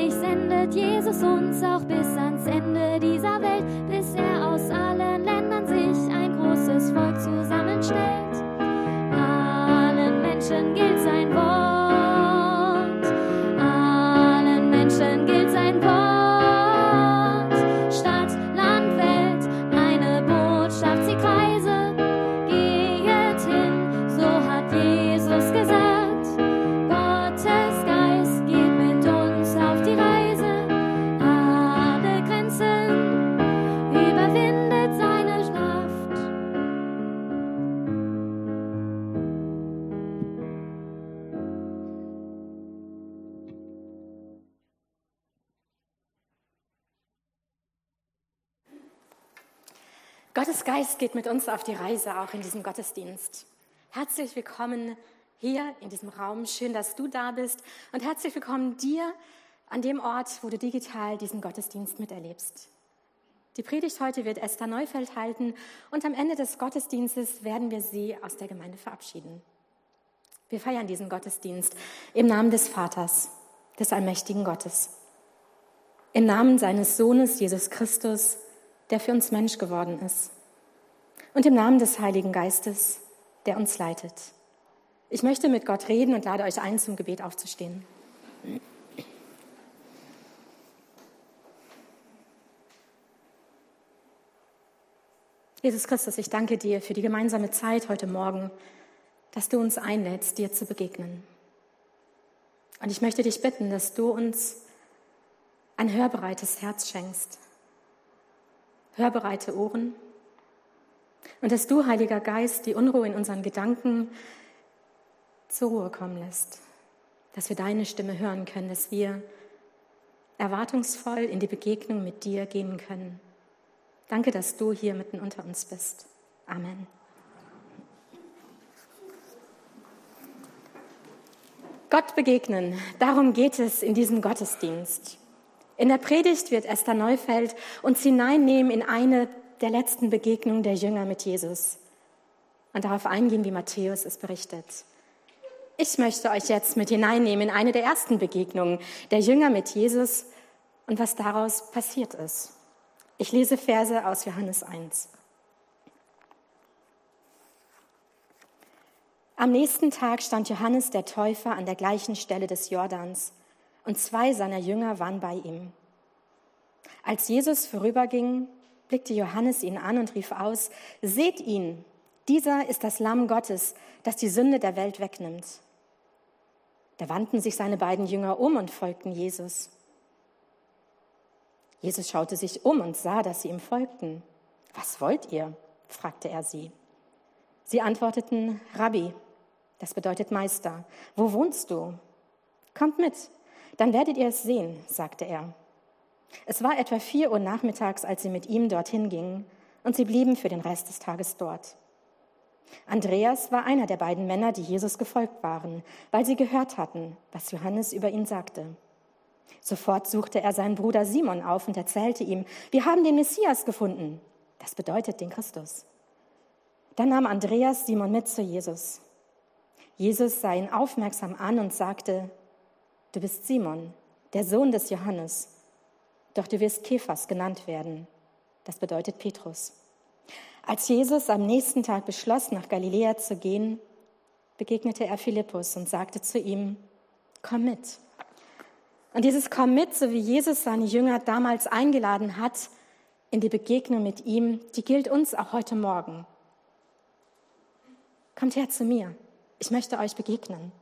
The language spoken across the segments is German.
Ewig sendet Jesus uns auch bis ans Ende dieser Welt, bis er aus allen Ländern sich ein großes Volk zusammenstellt. Allen Menschen gilt sein Wort, allen Menschen gilt sein Wort. Stadt, Land, Welt, eine Botschaft, sie kreise, geht hin, so hat Jesus gesagt. Gottes Geist geht mit uns auf die Reise, alle Grenzen überwindet seine Kraft. Gottes Geist geht mit uns auf die Reise, auch in diesem Gottesdienst. Herzlich willkommen hier in diesem Raum. Schön, dass du da bist. Und herzlich willkommen dir an dem Ort, wo du digital diesen Gottesdienst miterlebst. Die Predigt heute wird Esther Neufeld halten und am Ende des Gottesdienstes werden wir sie aus der Gemeinde verabschieden. Wir feiern diesen Gottesdienst im Namen des Vaters, des allmächtigen Gottes. Im Namen seines Sohnes Jesus Christus, der für uns Mensch geworden ist. Und im Namen des Heiligen Geistes, der uns leitet. Ich möchte mit Gott reden und lade euch ein, zum Gebet aufzustehen. Jesus Christus, ich danke dir für die gemeinsame Zeit heute Morgen, dass du uns einlädst, dir zu begegnen. Und ich möchte dich bitten, dass du uns ein hörbereites Herz schenkst, hörbereite Ohren und dass du, Heiliger Geist, die Unruhe in unseren Gedanken zur Ruhe kommen lässt, dass wir deine Stimme hören können, dass wir erwartungsvoll in die Begegnung mit dir gehen können. Danke, dass du hier mitten unter uns bist. Amen. Gott begegnen, darum geht es in diesem Gottesdienst. In der Predigt wird Esther Neufeld uns hineinnehmen in eine der letzten Begegnungen der Jünger mit Jesus und darauf eingehen, wie Matthäus es berichtet. Ich möchte euch jetzt mit hineinnehmen in eine der ersten Begegnungen der Jünger mit Jesus und was daraus passiert ist. Ich lese Verse aus Johannes 1. Am nächsten Tag stand Johannes der Täufer an der gleichen Stelle des Jordans und 2 seiner Jünger waren bei ihm. Als Jesus vorüberging, blickte Johannes ihn an und rief aus: Seht ihn, dieser ist das Lamm Gottes, das die Sünde der Welt wegnimmt. Da wandten sich seine beiden Jünger um und folgten Jesus. Jesus schaute sich um und sah, dass sie ihm folgten. Was wollt ihr? Fragte er sie. Sie antworteten: Rabbi, das bedeutet Meister, wo wohnst du? Kommt mit, dann werdet ihr es sehen, sagte er. Es war etwa 4 Uhr nachmittags, als sie mit ihm dorthin gingen, und sie blieben für den Rest des Tages dort. Andreas war einer der beiden Männer, die Jesus gefolgt waren, weil sie gehört hatten, was Johannes über ihn sagte. Sofort suchte er seinen Bruder Simon auf und erzählte ihm: Wir haben den Messias gefunden. Das bedeutet den Christus. Dann nahm Andreas Simon mit zu Jesus. Jesus sah ihn aufmerksam an und sagte: Du bist Simon, der Sohn des Johannes. Doch du wirst Kephas genannt werden. Das bedeutet Petrus. Als Jesus am nächsten Tag beschloss, nach Galiläa zu gehen, begegnete er Philippus und sagte zu ihm: Komm mit. Und dieses Komm mit, so wie Jesus seine Jünger damals eingeladen hat, in die Begegnung mit ihm, die gilt uns auch heute Morgen. Kommt her zu mir, ich möchte euch begegnen.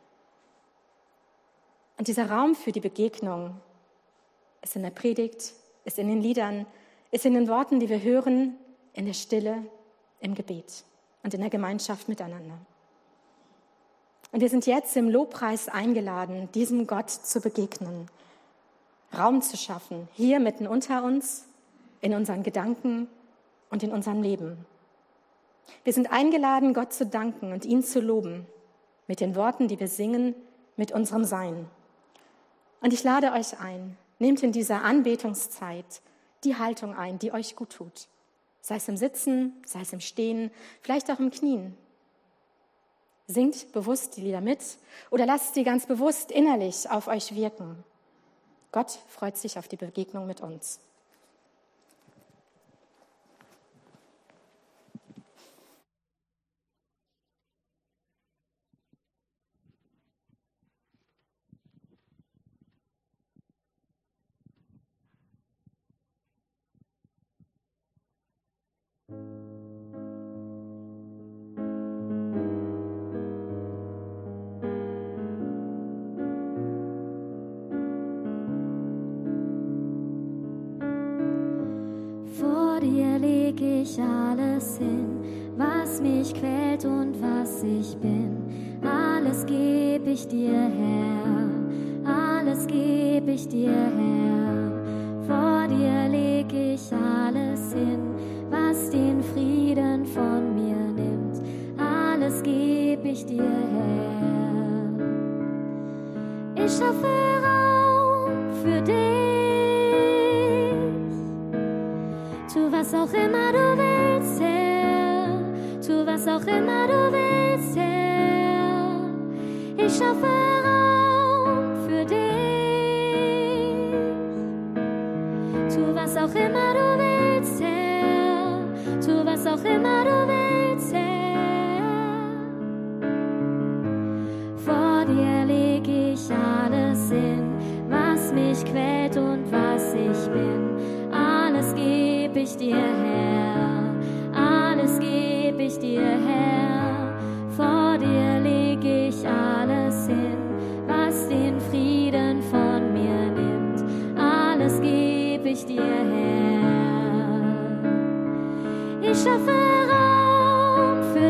Und dieser Raum für die Begegnung ist in der Predigt, ist in den Liedern, ist in den Worten, die wir hören, in der Stille, im Gebet und in der Gemeinschaft miteinander. Und wir sind jetzt im Lobpreis eingeladen, diesem Gott zu begegnen, Raum zu schaffen, hier mitten unter uns, in unseren Gedanken und in unserem Leben. Wir sind eingeladen, Gott zu danken und ihn zu loben, mit den Worten, die wir singen, mit unserem Sein. Und ich lade euch ein, nehmt in dieser Anbetungszeit die Haltung ein, die euch gut tut. Sei es im Sitzen, sei es im Stehen, vielleicht auch im Knien. Singt bewusst die Lieder mit oder lasst sie ganz bewusst innerlich auf euch wirken. Gott freut sich auf die Begegnung mit uns. Vor dir leg ich alles hin, was mich quält und was ich bin. Alles geb ich dir, Herr, alles geb ich dir, Herr. Vor dir leg ich alles hin, was den Frieden von mir nimmt. Alles geb ich dir, Herr. Ich schaffe Raum für dich. Tu, was auch immer du willst, Herr. Tu, was auch immer du willst, Herr. Ich schaffe Raum für dich. Tu, was auch immer du willst, Herr. Tu, was auch immer du willst, Herr. Vor dir leg ich alles hin, was mich quält und was ich bin. Alles geb ich dir, Herr, alles geb ich dir, Herr. Vor dir leg ich alles hin, was den Frieden von mir nimmt. Alles geb ich dir, Herr. Ich schaffe Raum für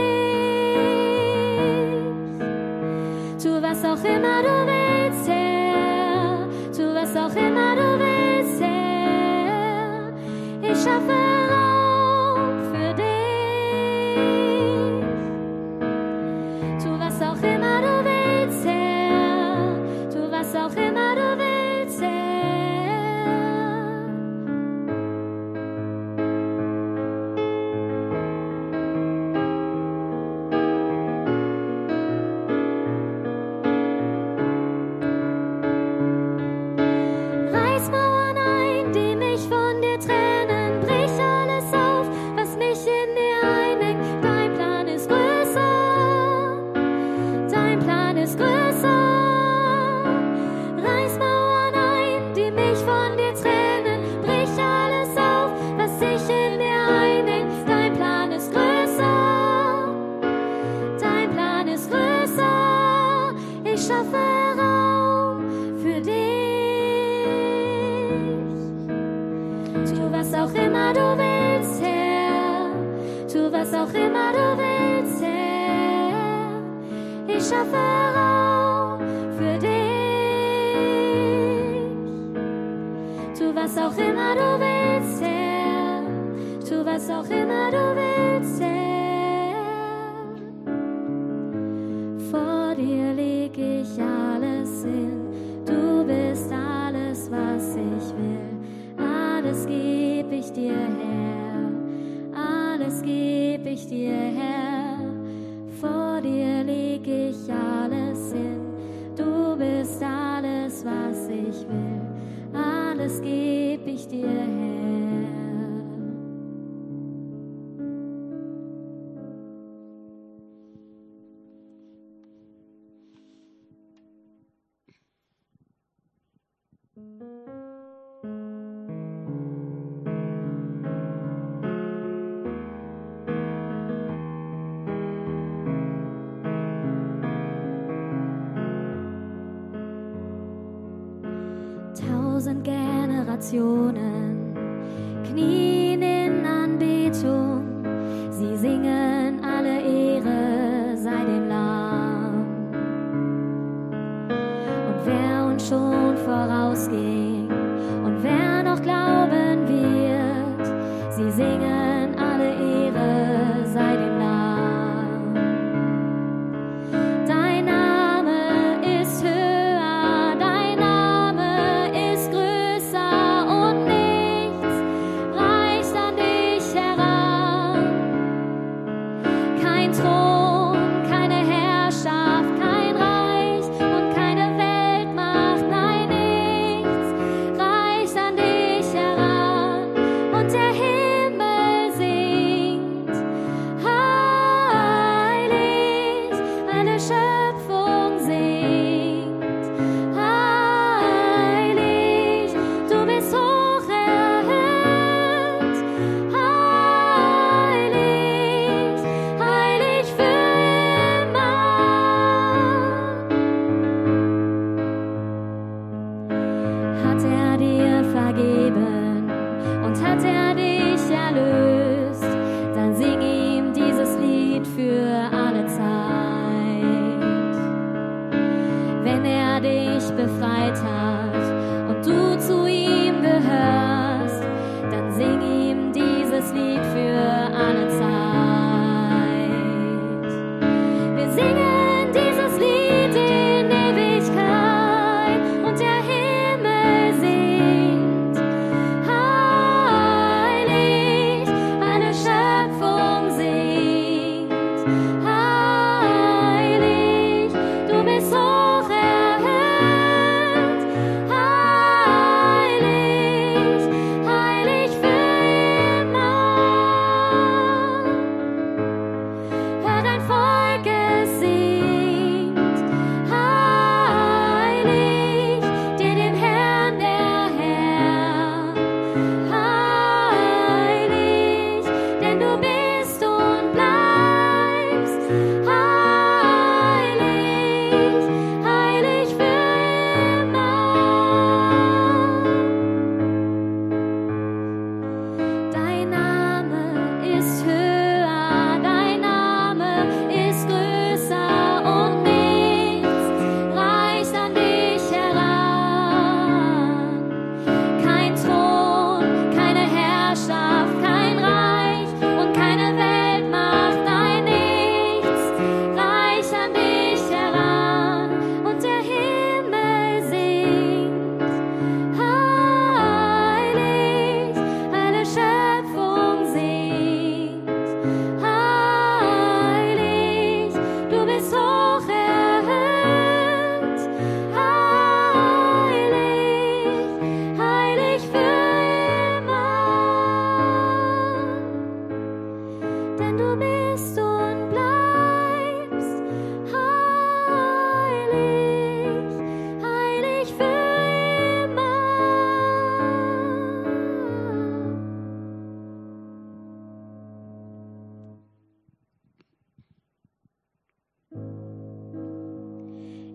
dich. Tu, was auch immer du willst, Herr. Tu, was auch immer du willst, Herr. Ich schaffe Raum für dich. Tu, was auch immer du willst, Herr. Tu, was auch immer du willst, Herr. Reiß Mauern ein, die mich von dir trennen. Brich alles auf, was mich in dir einengt. Dein Plan ist größer. Dein Plan ist größer. Reiß Mauern ein, die mich von dir trennen. Brich alles auf, was sich in dir einengt. Dein Plan ist größer. Dein Plan ist größer. Ich schaffe Raum für dich. Tu, was auch immer du willst, Herr. Tu, was auch immer du willst, Herr. Ich schaffe Raum für dich. Tu, was auch immer du willst, Herr. Tu, was auch immer du willst, Herr. Vor dir leg ich alles hin. Du bist alles, was ich will. Alles geb ich dir, Herr. Alles geb ich dir, Herr. Vor dir leg ich alles hin. Du bist alles, was ich will. Alles geb ich dir, Herr. Tausend Generationen knien in Anbetung. Sie singen alle Ehre sei dem Lamm. Und wer uns schon vorausging und wer noch glauben wird, sie singen alle Ehre sei dem Lamm. Dein Name ist höher, dein Name ist größer und nichts reicht an dich heran. Kein Thron, keine Herrschaft, kein Reich und keine Weltmacht, nein, nichts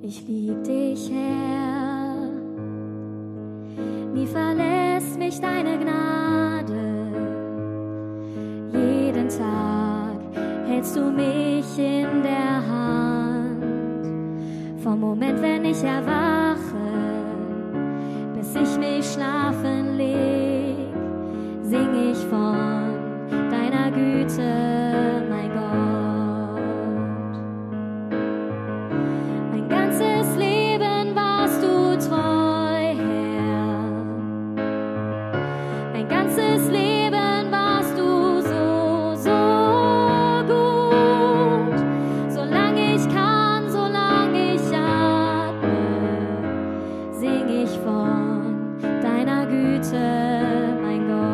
Ich lieb dich, Herr, nie verlässt mich deine Gnade. Jeden Tag hältst du mich in der Hand. Vom Moment, wenn ich erwache, bis ich mich schlafen leg, sing ich von deiner Güte, mein Gott. Mein ganzes Leben warst du treu, Herr. Mein ganzes Leben warst du so gut. Solange ich kann, solange ich atme, sing ich von deiner Güte, mein Gott.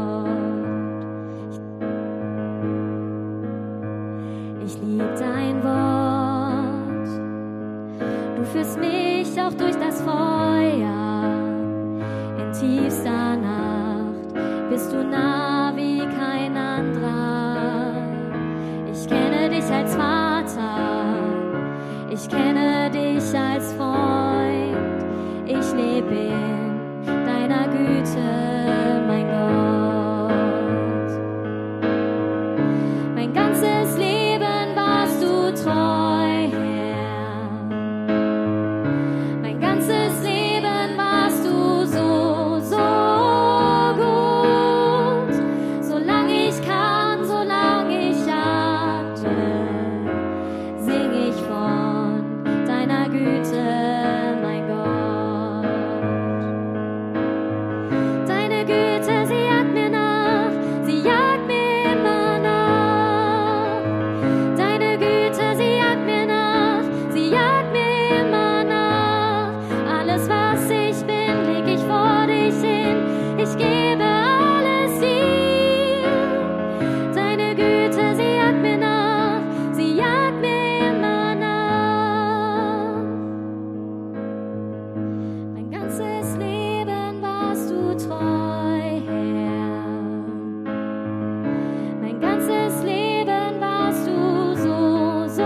Ich lieb dein Wort. Du führst mich auch durch das Feuer. In tiefster Nacht bist du nah wie kein anderer. Ich kenne dich als Vater. Ich kenne dich als Freund. Ich leb in deiner Güte, mein Gott. Mein ganzes Leben warst du treu, Herr. Mein ganzes Leben warst du so gut. Solange ich kann, solange ich atme, sing ich von deiner Güte, mein Gott. Deine Güte, sie jagt mir nach, sie jagt mir immer nach. Deine Güte, sie jagt mir nach, sie jagt mir immer nach. Alles, was ich bin, leg ich vor dich hin, ich gebe alles dir. Deine Güte, sie jagt mir nach, sie jagt mir immer nach. Mein ganzes Leben warst du treu, Herr. Mein ganzes Leben warst du so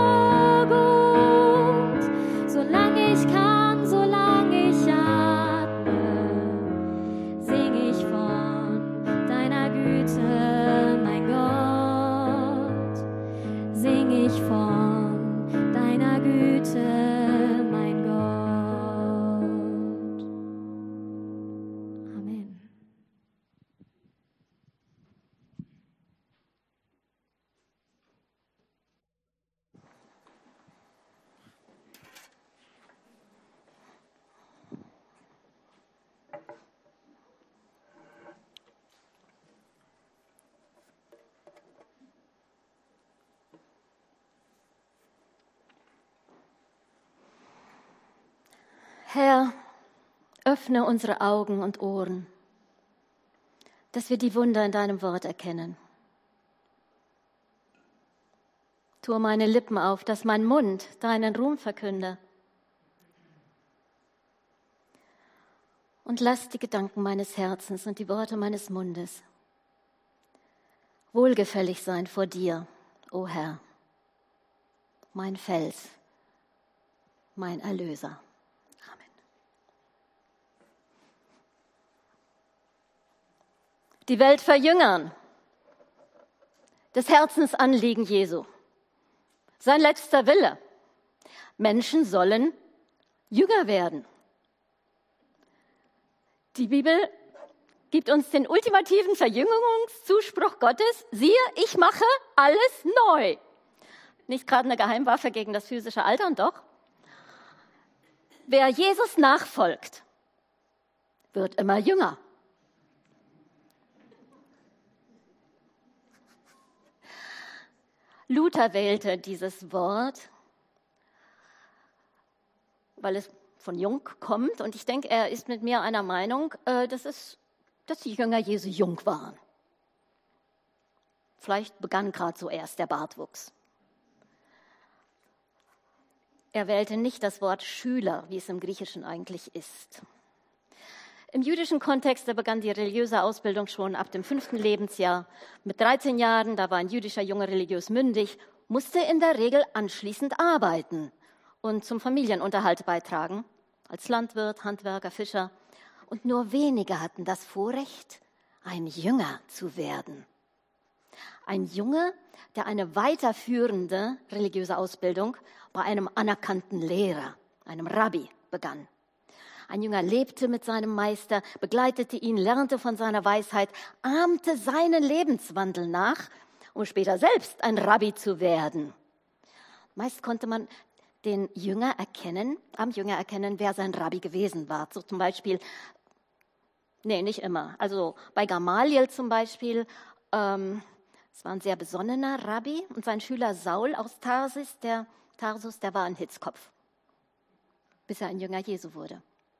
gut. Solange ich kann, solange ich atme, sing ich von deiner Güte, mein Gott. Sing ich von deiner Güte, mein Gott. Amen. Herr, öffne unsere Augen und Ohren, dass wir die Wunder in deinem Wort erkennen. Tue meine Lippen auf, dass mein Mund deinen Ruhm verkünde. Und lass die Gedanken meines Herzens und die Worte meines Mundes wohlgefällig sein vor dir, o Herr, mein Fels, mein Erlöser. Amen. Die Welt verjüngern, das Herzensanliegen Jesu, sein letzter Wille. Menschen sollen Jünger werden. Die Bibel gibt uns den ultimativen Verjüngungszuspruch Gottes. Siehe, ich mache alles neu. Nicht gerade eine Geheimwaffe gegen das physische Altern, doch. Wer Jesus nachfolgt, wird immer jünger. Luther wählte dieses Wort, weil es von jung kommt. Und ich denke, er ist mit mir einer Meinung, dass die Jünger Jesu jung waren. Vielleicht begann gerade so erst der Bartwuchs. Er wählte nicht das Wort Schüler, wie es im Griechischen eigentlich ist. Im jüdischen Kontext, da begann die religiöse Ausbildung schon ab dem 5. Lebensjahr. Mit 13 Jahren, da war ein jüdischer Junge religiös mündig, musste in der Regel anschließend arbeiten. und zum Familienunterhalt beitragen, als Landwirt, Handwerker, Fischer. Und nur wenige hatten das Vorrecht, ein Jünger zu werden. Ein Junge, der eine weiterführende religiöse Ausbildung bei einem anerkannten Lehrer, einem Rabbi, begann. Ein Jünger lebte mit seinem Meister, begleitete ihn, lernte von seiner Weisheit, ahmte seinen Lebenswandel nach, um später selbst ein Rabbi zu werden. Meist konnte man am Jünger erkennen, wer sein Rabbi gewesen war. So zum Beispiel, nicht immer. Also bei Gamaliel zum Beispiel, es war ein sehr besonnener Rabbi und sein Schüler Saul aus Tarsus, der war ein Hitzkopf, bis er ein Jünger Jesu wurde.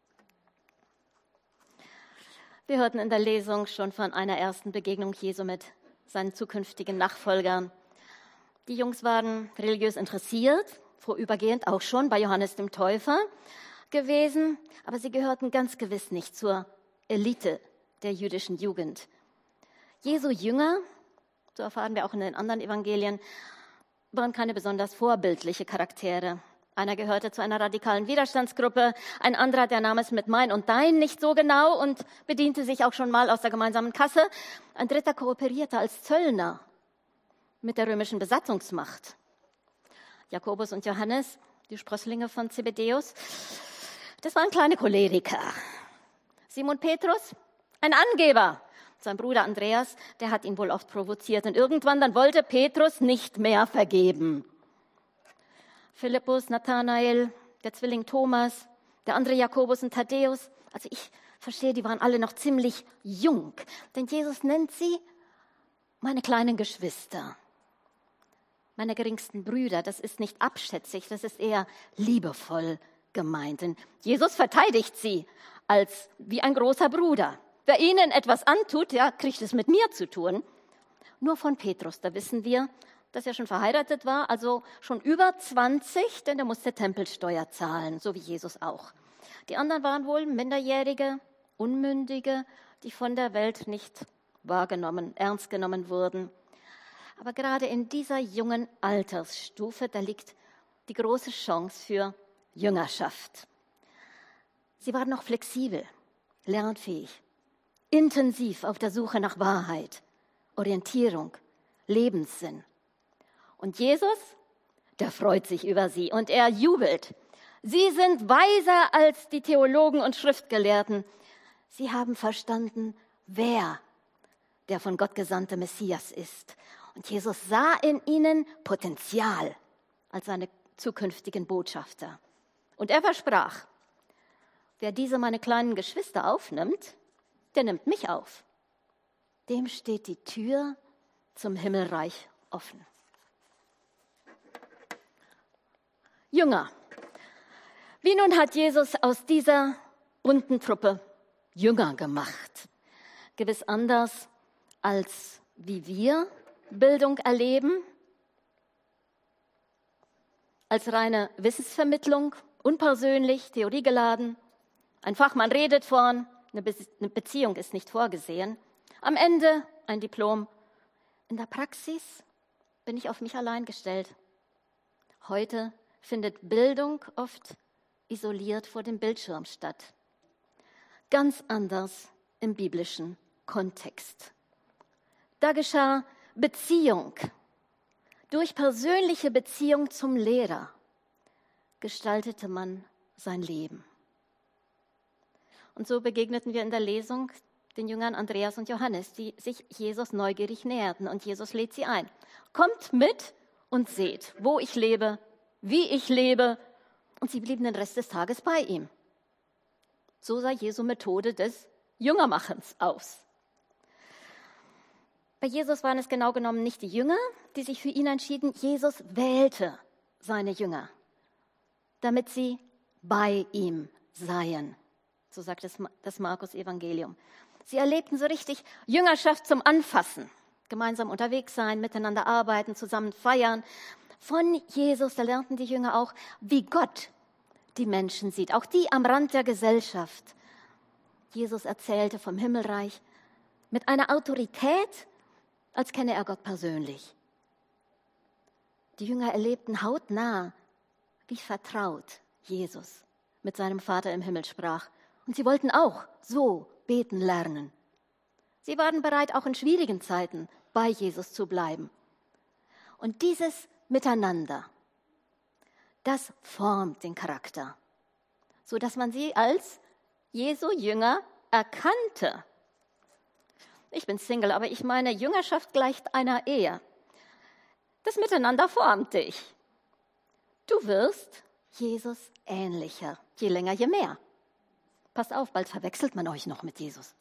Wir hörten in der Lesung schon von einer ersten Begegnung Jesu mit seinen zukünftigen Nachfolgern. Die Jungs waren religiös interessiert, vorübergehend auch schon bei Johannes dem Täufer gewesen, aber sie gehörten ganz gewiss nicht zur Elite der jüdischen Jugend. Jesu Jünger, so erfahren wir auch in den anderen Evangelien, waren keine besonders vorbildliche Charaktere. Einer gehörte zu einer radikalen Widerstandsgruppe, ein anderer, der nahm es mit mein und dein nicht so genau und bediente sich auch schon mal aus der gemeinsamen Kasse. Ein dritter kooperierte als Zöllner mit der römischen Besatzungsmacht. Jakobus und Johannes, die Sprösslinge von Zebedäus, das waren kleine Choleriker. Simon Petrus, ein Angeber. Sein Bruder Andreas, der hat ihn wohl oft provoziert und irgendwann dann wollte Petrus nicht mehr vergeben. Philippus, Nathanael, der Zwilling Thomas, der andere Jakobus und Thaddäus. Also ich verstehe, die waren alle noch ziemlich jung. Denn Jesus nennt sie meine kleinen Geschwister, meine geringsten Brüder. Das ist nicht abschätzig, das ist eher liebevoll gemeint. Denn Jesus verteidigt sie als wie ein großer Bruder. Wer ihnen etwas antut, kriegt es mit mir zu tun. Nur von Petrus, da wissen wir, dass er schon verheiratet war, also schon über 20, denn er musste Tempelsteuer zahlen, so wie Jesus auch. Die anderen waren wohl Minderjährige, Unmündige, die von der Welt nicht ernst genommen wurden. Aber gerade in dieser jungen Altersstufe, da liegt die große Chance für Jüngerschaft. Sie waren noch flexibel, lernfähig, intensiv auf der Suche nach Wahrheit, Orientierung, Lebenssinn. Und Jesus, der freut sich über sie und er jubelt. Sie sind weiser als die Theologen und Schriftgelehrten. Sie haben verstanden, wer der von Gott gesandte Messias ist. Und Jesus sah in ihnen Potenzial als seine zukünftigen Botschafter. Und er versprach, wer diese meine kleinen Geschwister aufnimmt, der nimmt mich auf. Dem steht die Tür zum Himmelreich offen. Jünger. Wie nun hat Jesus aus dieser bunten Truppe Jünger gemacht? Gewiss anders, als wie wir Bildung erleben, als reine Wissensvermittlung, unpersönlich, theoriegeladen. Ein Fachmann redet vorn, eine Beziehung ist nicht vorgesehen. Am Ende ein Diplom. In der Praxis bin ich auf mich allein gestellt. Heute findet Bildung oft isoliert vor dem Bildschirm statt. Ganz anders im biblischen Kontext. Da geschah Beziehung. Durch persönliche Beziehung zum Lehrer gestaltete man sein Leben. Und so begegneten wir in der Lesung den Jüngern Andreas und Johannes, die sich Jesus neugierig näherten. Und Jesus lädt sie ein. Kommt mit und seht, wo ich lebe, wie ich lebe. Und sie blieben den Rest des Tages bei ihm. So sah Jesu Methode des Jüngermachens aus. Bei Jesus waren es genau genommen nicht die Jünger, die sich für ihn entschieden. Jesus wählte seine Jünger, damit sie bei ihm seien. So sagt es das Markus-Evangelium. Sie erlebten so richtig Jüngerschaft zum Anfassen. Gemeinsam unterwegs sein, miteinander arbeiten, zusammen feiern. Von Jesus, da lernten die Jünger auch, wie Gott die Menschen sieht, auch die am Rand der Gesellschaft. Jesus erzählte vom Himmelreich mit einer Autorität, als kenne er Gott persönlich. Die Jünger erlebten hautnah, wie vertraut Jesus mit seinem Vater im Himmel sprach. Und sie wollten auch so beten lernen. Sie waren bereit, auch in schwierigen Zeiten bei Jesus zu bleiben. Und dieses Miteinander, das formt den Charakter, sodass man sie als Jesu Jünger erkannte. Ich bin Single, aber ich meine, Jüngerschaft gleicht einer Ehe. Das Miteinander formt dich. Du wirst Jesus ähnlicher, je länger, je mehr. Passt auf, bald verwechselt man euch noch mit Jesus.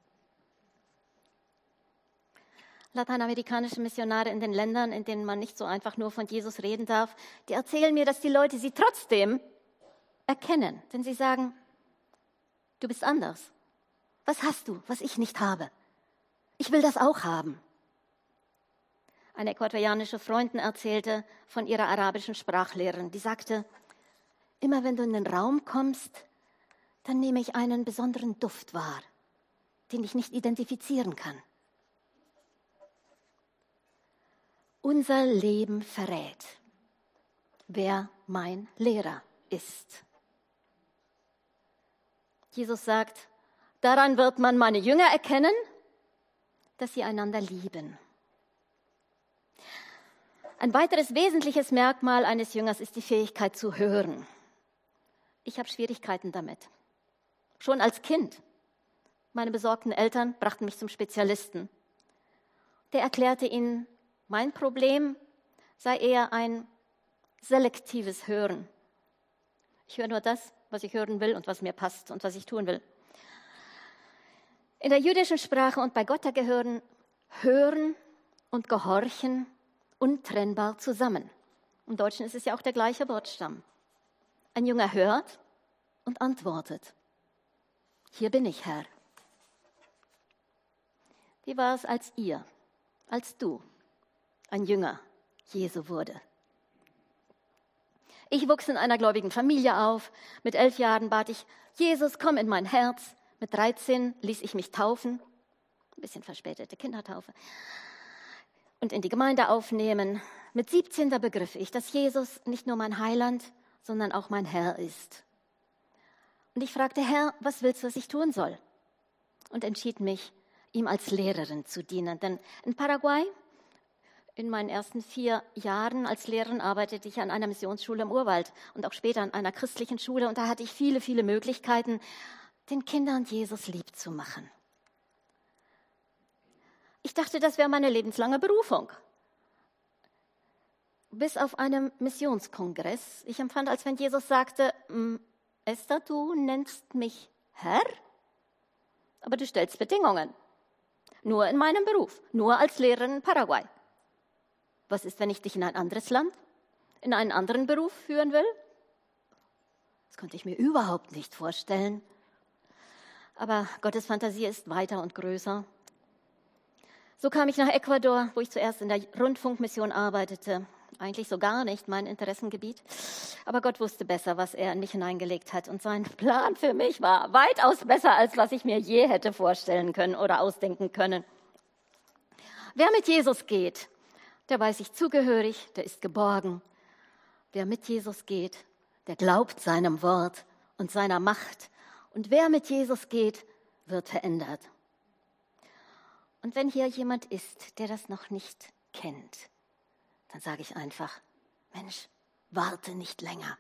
Lateinamerikanische Missionare in den Ländern, in denen man nicht so einfach nur von Jesus reden darf, die erzählen mir, dass die Leute sie trotzdem erkennen. Denn sie sagen, du bist anders. Was hast du, was ich nicht habe? Ich will das auch haben. Eine äquatorianische Freundin erzählte von ihrer arabischen Sprachlehrerin. Die sagte, immer wenn du in den Raum kommst, dann nehme ich einen besonderen Duft wahr, den ich nicht identifizieren kann. Unser Leben verrät, wer mein Lehrer ist. Jesus sagt, daran wird man meine Jünger erkennen, dass sie einander lieben. Ein weiteres wesentliches Merkmal eines Jüngers ist die Fähigkeit zu hören. Ich habe Schwierigkeiten damit. Schon als Kind. Meine besorgten Eltern brachten mich zum Spezialisten. Der erklärte ihnen, mein Problem sei eher ein selektives Hören. Ich höre nur das, was ich hören will und was mir passt und was ich tun will. In der jüdischen Sprache und bei Gott gehören Hören und Gehorchen untrennbar zusammen. Im Deutschen ist es ja auch der gleiche Wortstamm. Ein Jünger hört und antwortet. Hier bin ich, Herr. Wie war es, als du ein Jünger Jesu wurde? Ich wuchs in einer gläubigen Familie auf. Mit 11 Jahren bat ich, Jesus, komm in mein Herz. Mit 13 ließ ich mich taufen, ein bisschen verspätete Kindertaufe, und in die Gemeinde aufnehmen. Mit 17 begriff ich, dass Jesus nicht nur mein Heiland, sondern auch mein Herr ist. Und ich fragte, Herr, was willst du, was ich tun soll? Und entschied mich, ihm als Lehrerin zu dienen. Denn in Paraguay, in meinen ersten 4 Jahren als Lehrerin, arbeitete ich an einer Missionsschule im Urwald und auch später an einer christlichen Schule. Und da hatte ich viele, viele Möglichkeiten, den Kindern Jesus lieb zu machen. Ich dachte, das wäre meine lebenslange Berufung. Bis auf einem Missionskongress. Ich empfand, als wenn Jesus sagte, Esther, du nennst mich Herr, aber du stellst Bedingungen. Nur in meinem Beruf, nur als Lehrerin in Paraguay. Was ist, wenn ich dich in ein anderes Land, in einen anderen Beruf führen will? Das konnte ich mir überhaupt nicht vorstellen. Aber Gottes Fantasie ist weiter und größer. So kam ich nach Ecuador, wo ich zuerst in der Rundfunkmission arbeitete. Eigentlich so gar nicht mein Interessengebiet. Aber Gott wusste besser, was er in mich hineingelegt hat. Und sein Plan für mich war weitaus besser, als was ich mir je hätte vorstellen können oder ausdenken können. Wer mit Jesus geht, der weiß sich zugehörig, der ist geborgen. Wer mit Jesus geht, der glaubt seinem Wort und seiner Macht. Und wer mit Jesus geht, wird verändert. Und wenn hier jemand ist, der das noch nicht kennt, dann sage ich einfach, Mensch, warte nicht länger.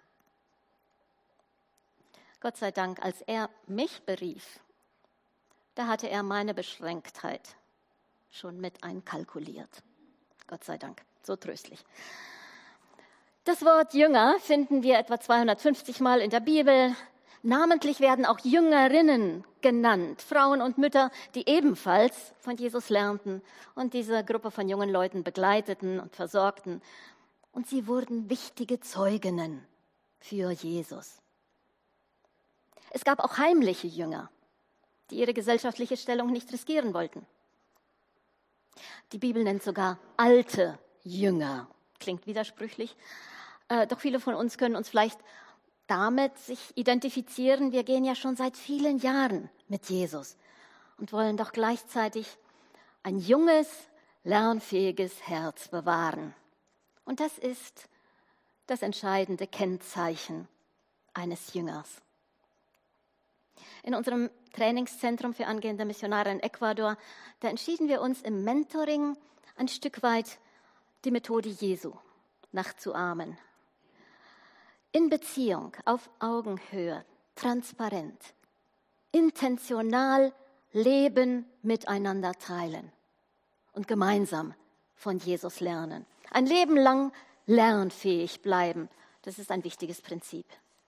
Gott sei Dank, als er mich berief, da hatte er meine Beschränktheit schon mit einkalkuliert. Gott sei Dank, so tröstlich. Das Wort Jünger finden wir etwa 250 Mal in der Bibel. Namentlich werden auch Jüngerinnen genannt, Frauen und Mütter, die ebenfalls von Jesus lernten und diese Gruppe von jungen Leuten begleiteten und versorgten. Und sie wurden wichtige Zeuginnen für Jesus. Es gab auch heimliche Jünger, die ihre gesellschaftliche Stellung nicht riskieren wollten. Die Bibel nennt sogar alte Jünger. Klingt widersprüchlich, doch viele von uns können uns vielleicht damit sich identifizieren. Wir gehen ja schon seit vielen Jahren mit Jesus und wollen doch gleichzeitig ein junges, lernfähiges Herz bewahren. Und das ist das entscheidende Kennzeichen eines Jüngers. In unserem Trainingszentrum für angehende Missionare in Ecuador, da entschieden wir uns im Mentoring ein Stück weit die Methode Jesu nachzuahmen. In Beziehung, auf Augenhöhe, transparent, intentional Leben miteinander teilen und gemeinsam von Jesus lernen. Ein Leben lang lernfähig bleiben, das ist ein wichtiges Prinzip.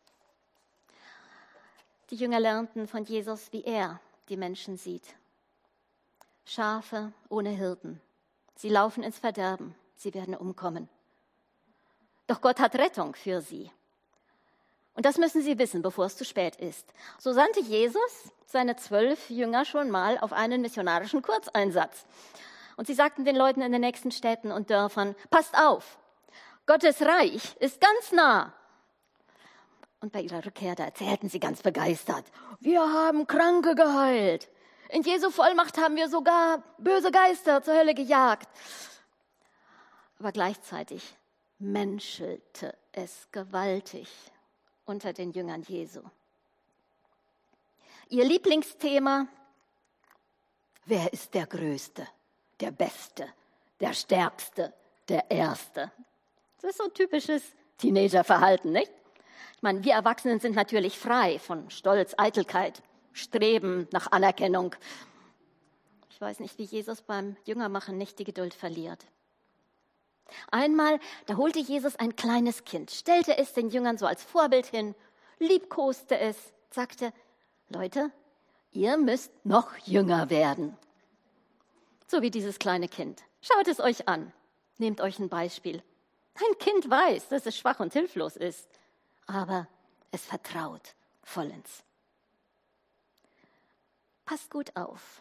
Die Jünger lernten von Jesus, wie er die Menschen sieht. Schafe ohne Hirten. Sie laufen ins Verderben, sie werden umkommen. Doch Gott hat Rettung für sie. Und das müssen sie wissen, bevor es zu spät ist. So sandte Jesus seine 12 Jünger schon mal auf einen missionarischen Kurzeinsatz. Und sie sagten den Leuten in den nächsten Städten und Dörfern, passt auf, Gottes Reich ist ganz nah. Und bei ihrer Rückkehr, da erzählten sie ganz begeistert, wir haben Kranke geheilt. In Jesu Vollmacht haben wir sogar böse Geister zur Hölle gejagt. Aber gleichzeitig menschelte es gewaltig unter den Jüngern Jesu. Ihr Lieblingsthema, wer ist der Größte, der Beste, der Stärkste, der Erste? Das ist so typisches Teenagerverhalten, nicht? Ich meine, wir Erwachsenen sind natürlich frei von Stolz, Eitelkeit, Streben nach Anerkennung. Ich weiß nicht, wie Jesus beim Jüngermachen nicht die Geduld verliert. Einmal, da holte Jesus ein kleines Kind, stellte es den Jüngern so als Vorbild hin, liebkoste es, sagte, Leute, ihr müsst noch jünger werden. So wie dieses kleine Kind. Schaut es euch an, nehmt euch ein Beispiel. Ein Kind weiß, dass es schwach und hilflos ist, aber es vertraut vollends. Passt gut auf.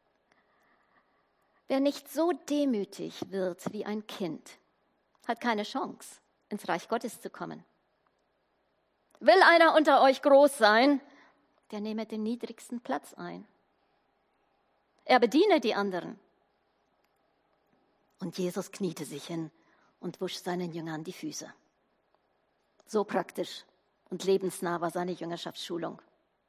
Wer nicht so demütig wird wie ein Kind, hat keine Chance, ins Reich Gottes zu kommen. Will einer unter euch groß sein, der nehme den niedrigsten Platz ein. Er bediene die anderen. Und Jesus kniete sich hin und wusch seinen Jüngern die Füße. So praktisch und lebensnah war seine Jüngerschaftsschulung.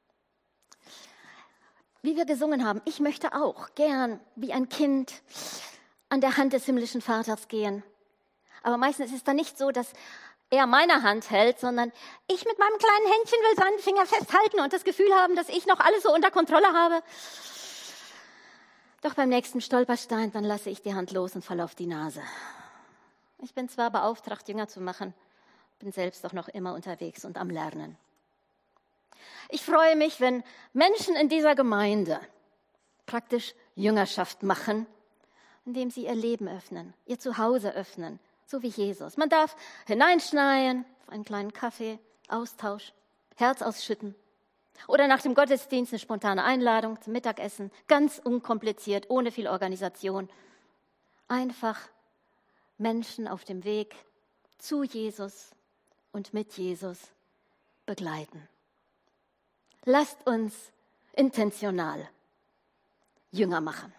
Wie wir gesungen haben, ich möchte auch gern wie ein Kind an der Hand des himmlischen Vaters gehen. Aber meistens ist es dann nicht so, dass er meine Hand hält, sondern ich mit meinem kleinen Händchen will seinen Finger festhalten und das Gefühl haben, dass ich noch alles so unter Kontrolle habe. Doch beim nächsten Stolperstein, dann lasse ich die Hand los und falle auf die Nase. Ich bin zwar beauftragt, Jünger zu machen, bin selbst doch noch immer unterwegs und am Lernen. Ich freue mich, wenn Menschen in dieser Gemeinde praktisch Jüngerschaft machen, indem sie ihr Leben öffnen, ihr Zuhause öffnen, so wie Jesus. Man darf hineinschneien, auf einen kleinen Kaffee, Austausch, Herz ausschütten. Oder nach dem Gottesdienst eine spontane Einladung zum Mittagessen, ganz unkompliziert, ohne viel Organisation. Einfach Menschen auf dem Weg zu Jesus und mit Jesus begleiten. Lasst uns intentional Jünger machen.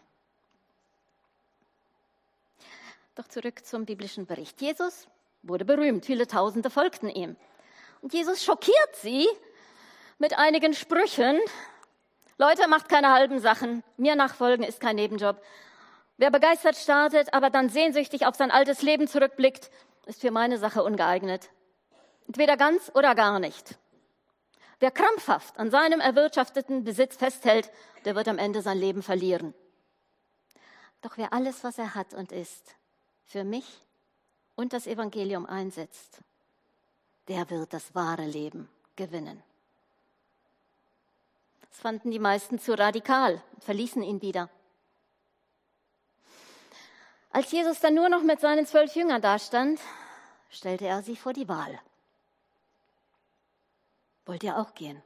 Doch zurück zum biblischen Bericht. Jesus wurde berühmt, viele Tausende folgten ihm. Und Jesus schockiert sie mit einigen Sprüchen. Leute, macht keine halben Sachen. Mir nachfolgen ist kein Nebenjob. Wer begeistert startet, aber dann sehnsüchtig auf sein altes Leben zurückblickt, ist für meine Sache ungeeignet. Entweder ganz oder gar nicht. Wer krampfhaft an seinem erwirtschafteten Besitz festhält, der wird am Ende sein Leben verlieren. Doch wer alles, was er hat und ist, für mich und das Evangelium einsetzt, der wird das wahre Leben gewinnen. Das fanden die meisten zu radikal und verließen ihn wieder. Als Jesus dann nur noch mit seinen 12 Jüngern dastand, stellte er sie vor die Wahl. Wollt ihr auch gehen?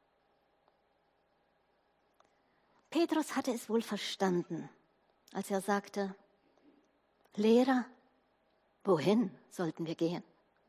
Petrus hatte es wohl verstanden, als er sagte, Lehrer, wohin sollten wir gehen?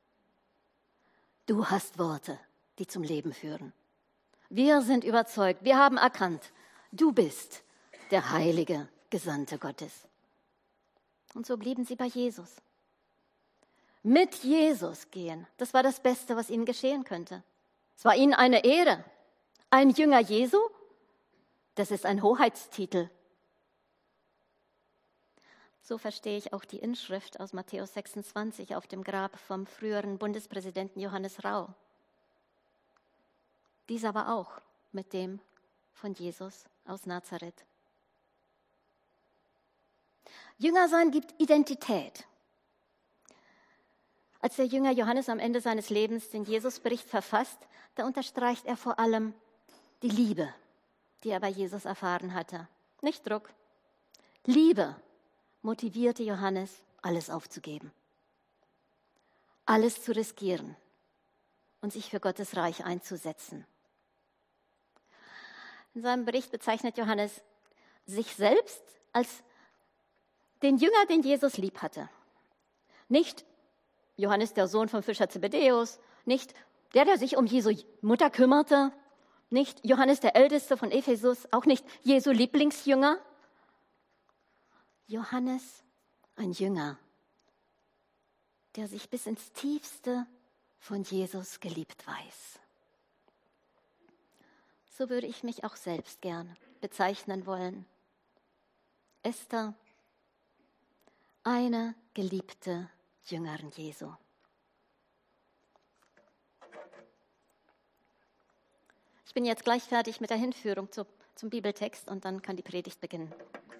Du hast Worte, die zum Leben führen. Wir sind überzeugt, wir haben erkannt, du bist der heilige Gesandte Gottes. Und so blieben sie bei Jesus. mit Jesus gehen. Das war das Beste, was ihnen geschehen könnte. Es war ihnen eine Ehre. Ein Jünger Jesu, das ist ein Hoheitstitel. So verstehe ich auch die Inschrift aus Matthäus 26 auf dem Grab vom früheren Bundespräsidenten Johannes Rau. Dieser war auch mit dem von Jesus aus Nazareth. Jünger sein gibt Identität. Als der Jünger Johannes am Ende seines Lebens den Jesusbericht verfasst, da unterstreicht er vor allem die Liebe, die er bei Jesus erfahren hatte. Nicht Druck. Liebe motivierte Johannes, alles aufzugeben, alles zu riskieren und sich für Gottes Reich einzusetzen. In seinem Bericht bezeichnet Johannes sich selbst als den Jünger, den Jesus lieb hatte. Nicht Johannes, der Sohn von Fischer Zebedäus, nicht der sich um Jesu Mutter kümmerte, nicht Johannes, der Älteste von Ephesus, auch nicht Jesu Lieblingsjünger. Johannes, ein Jünger, der sich bis ins Tiefste von Jesus geliebt weiß. So würde ich mich auch selbst gern bezeichnen wollen. Esther, eine geliebte Jüngerin Jesu. Ich bin jetzt gleich fertig mit der Hinführung zum Bibeltext und dann kann die Predigt beginnen.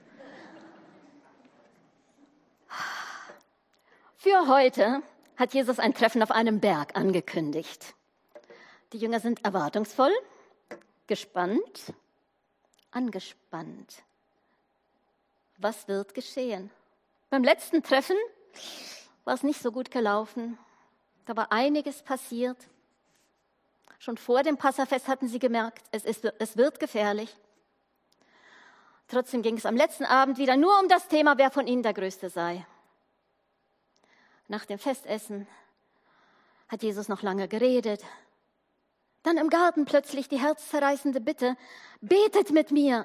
Für heute hat Jesus ein Treffen auf einem Berg angekündigt. Die Jünger sind erwartungsvoll, gespannt, angespannt. Was wird geschehen? Beim letzten Treffen war es nicht so gut gelaufen. Da war einiges passiert. Schon vor dem Passafest hatten sie gemerkt, es wird gefährlich. Trotzdem ging es am letzten Abend wieder nur um das Thema, wer von ihnen der Größte sei. Nach dem Festessen hat Jesus noch lange geredet. Dann im Garten plötzlich die herzzerreißende Bitte, betet mit mir.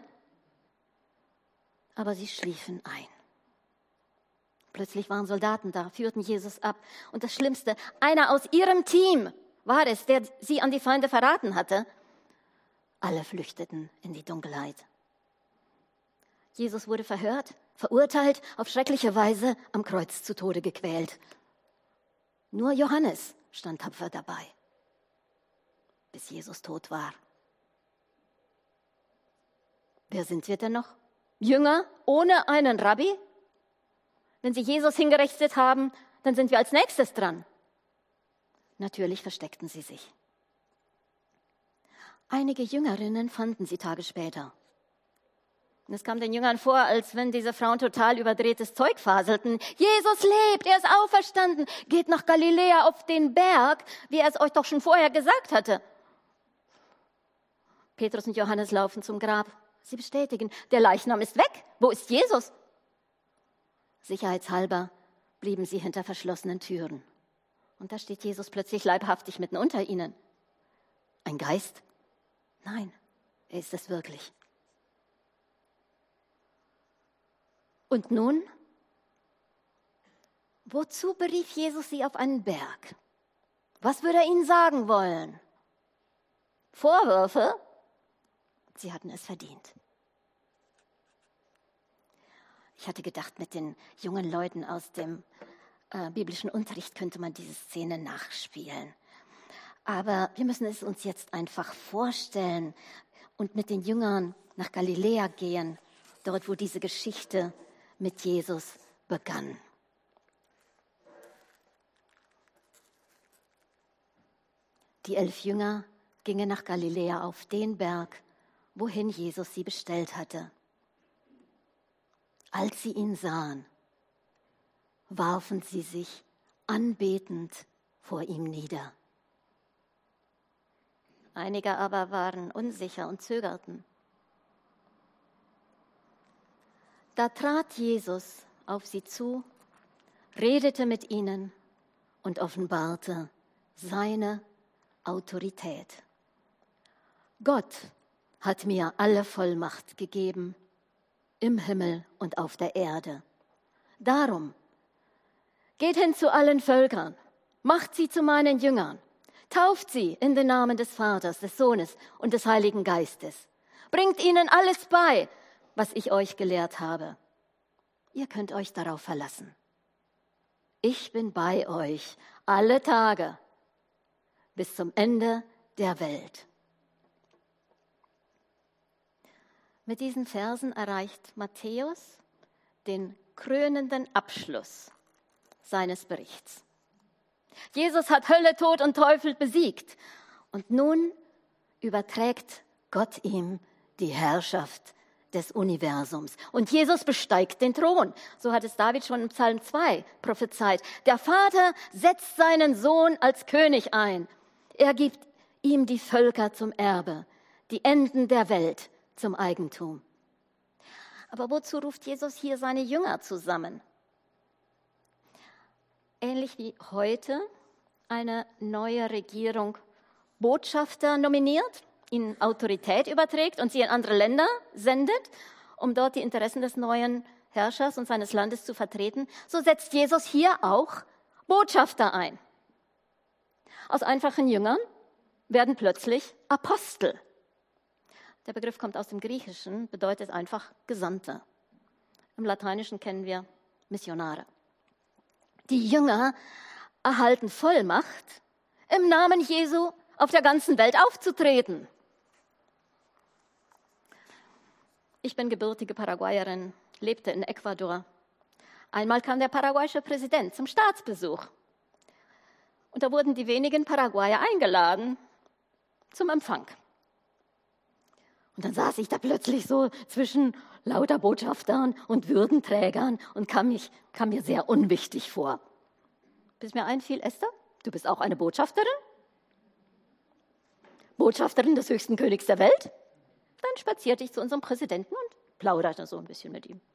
Aber sie schliefen ein. Plötzlich waren Soldaten da, führten Jesus ab. Und das Schlimmste, einer aus ihrem Team war es, der sie an die Feinde verraten hatte. Alle flüchteten in die Dunkelheit. Jesus wurde verhört, verurteilt, auf schreckliche Weise am Kreuz zu Tode gequält. Nur Johannes stand tapfer dabei, bis Jesus tot war. Wer sind wir denn noch? Jünger ohne einen Rabbi? Wenn sie Jesus hingerichtet haben, dann sind wir als nächstes dran. Natürlich versteckten sie sich. Einige Jüngerinnen fanden sie Tage später. Und es kam den Jüngern vor, als wenn diese Frauen total überdrehtes Zeug faselten. Jesus lebt, er ist auferstanden. Geht nach Galiläa auf den Berg, wie er es euch doch schon vorher gesagt hatte. Petrus und Johannes laufen zum Grab. Sie bestätigen, der Leichnam ist weg. Wo ist Jesus? Sicherheitshalber blieben sie hinter verschlossenen Türen. Und da steht Jesus plötzlich leibhaftig mitten unter ihnen. Ein Geist? Nein, er ist es wirklich. Und nun? Wozu berief Jesus sie auf einen Berg? Was würde er ihnen sagen wollen? Vorwürfe? Sie hatten es verdient. Ich hatte gedacht, mit den jungen Leuten aus dem biblischen Unterricht könnte man diese Szene nachspielen. Aber wir müssen es uns jetzt einfach vorstellen und mit den Jüngern nach Galiläa gehen, dort wo diese Geschichte mit Jesus begann. Die 11 Jünger gingen nach Galiläa auf den Berg, wohin Jesus sie bestellt hatte. Als sie ihn sahen, warfen sie sich anbetend vor ihm nieder. Einige aber waren unsicher und zögerten. Da trat Jesus auf sie zu, redete mit ihnen und offenbarte seine Autorität. Gott hat mir alle Vollmacht gegeben, im Himmel und auf der Erde. Darum Geht hin zu allen Völkern, macht sie zu meinen Jüngern, tauft sie in den Namen des Vaters, des Sohnes und des Heiligen Geistes. Bringt ihnen alles bei, was ich euch gelehrt habe. Ihr könnt euch darauf verlassen. Ich bin bei euch alle Tage bis zum Ende der Welt. Mit diesen Versen erreicht Matthäus den krönenden Abschluss seines Berichts. Jesus hat Hölle, Tod und Teufel besiegt und nun überträgt Gott ihm die Herrschaft des Universums. Und Jesus besteigt den Thron. So hat es David schon im Psalm 2 prophezeit. Der Vater setzt seinen Sohn als König ein. Er gibt ihm die Völker zum Erbe, die Enden der Welt zum Eigentum. Aber wozu ruft Jesus hier seine Jünger zusammen? Ähnlich wie heute eine neue Regierung Botschafter nominiert, ihnen Autorität überträgt und sie in andere Länder sendet, um dort die Interessen des neuen Herrschers und seines Landes zu vertreten, so setzt Jesus hier auch Botschafter ein. Aus einfachen Jüngern werden plötzlich Apostel. Der Begriff kommt aus dem Griechischen, bedeutet einfach Gesandte. Im Lateinischen kennen wir Missionare. Die Jünger erhalten Vollmacht, im Namen Jesu auf der ganzen Welt aufzutreten. Ich bin gebürtige Paraguayerin, lebte in Ecuador. Einmal kam der paraguayische Präsident zum Staatsbesuch. Und da wurden die wenigen Paraguayer eingeladen zum Empfang. Und dann saß ich da plötzlich so zwischen lauter Botschaftern und Würdenträgern und kam mir sehr unwichtig vor. Bis mir einfiel, Esther, du bist auch eine Botschafterin? Botschafterin des höchsten Königs der Welt? Dann spazierte ich zu unserem Präsidenten und plauderte so ein bisschen mit ihm.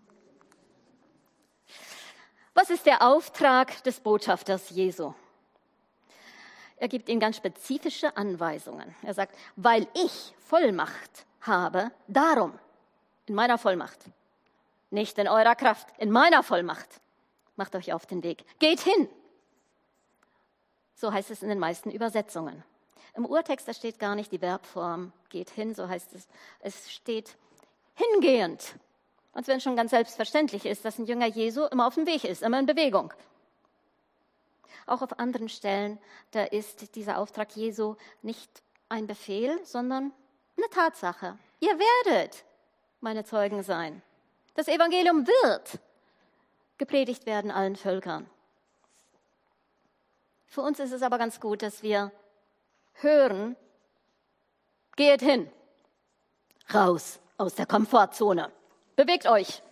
Was ist der Auftrag des Botschafters Jesu? Er gibt ihnen ganz spezifische Anweisungen. Er sagt, weil ich Vollmacht habe, darum, in meiner Vollmacht, nicht in eurer Kraft, in meiner Vollmacht, macht euch auf den Weg. Geht hin. So heißt es in den meisten Übersetzungen. Im Urtext, da steht gar nicht die Verbform, geht hin, so heißt es. Es steht hingehend. Und wenn es schon ganz selbstverständlich ist, dass ein Jünger Jesu immer auf dem Weg ist, immer in Bewegung. Auch auf anderen Stellen, da ist dieser Auftrag Jesu nicht ein Befehl, sondern eine Tatsache. Ihr werdet meine Zeugen sein. Das Evangelium wird gepredigt werden allen Völkern. Für uns ist es aber ganz gut, dass wir hören, geht hin, raus aus der Komfortzone, bewegt euch.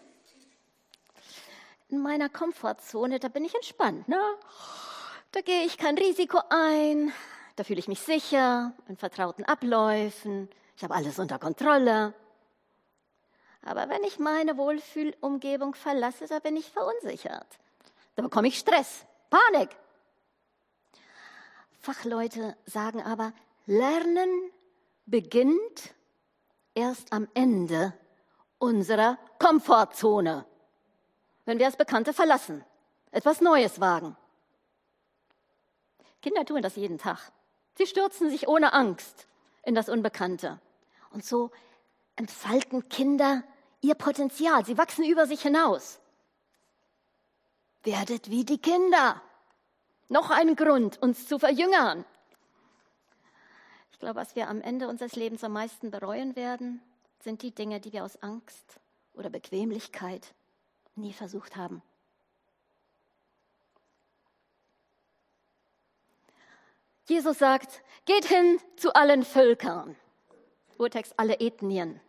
In meiner Komfortzone, da bin ich entspannt, ne? Da gehe ich kein Risiko ein, da fühle ich mich sicher, in vertrauten Abläufen, ich habe alles unter Kontrolle. Aber wenn ich meine Wohlfühlumgebung verlasse, da bin ich verunsichert. Da bekomme ich Stress, Panik. Fachleute sagen aber, Lernen beginnt erst am Ende unserer Komfortzone. Wenn wir das Bekannte verlassen, etwas Neues wagen. Kinder tun das jeden Tag. Sie stürzen sich ohne Angst in das Unbekannte. Und so entfalten Kinder ihr Potenzial. Sie wachsen über sich hinaus. Werdet wie die Kinder. Noch ein Grund, uns zu verjüngern. Ich glaube, was wir am Ende unseres Lebens am meisten bereuen werden, sind die Dinge, die wir aus Angst oder Bequemlichkeit nie versucht haben. Jesus sagt, geht hin zu allen Völkern. Urtext, alle Ethnien.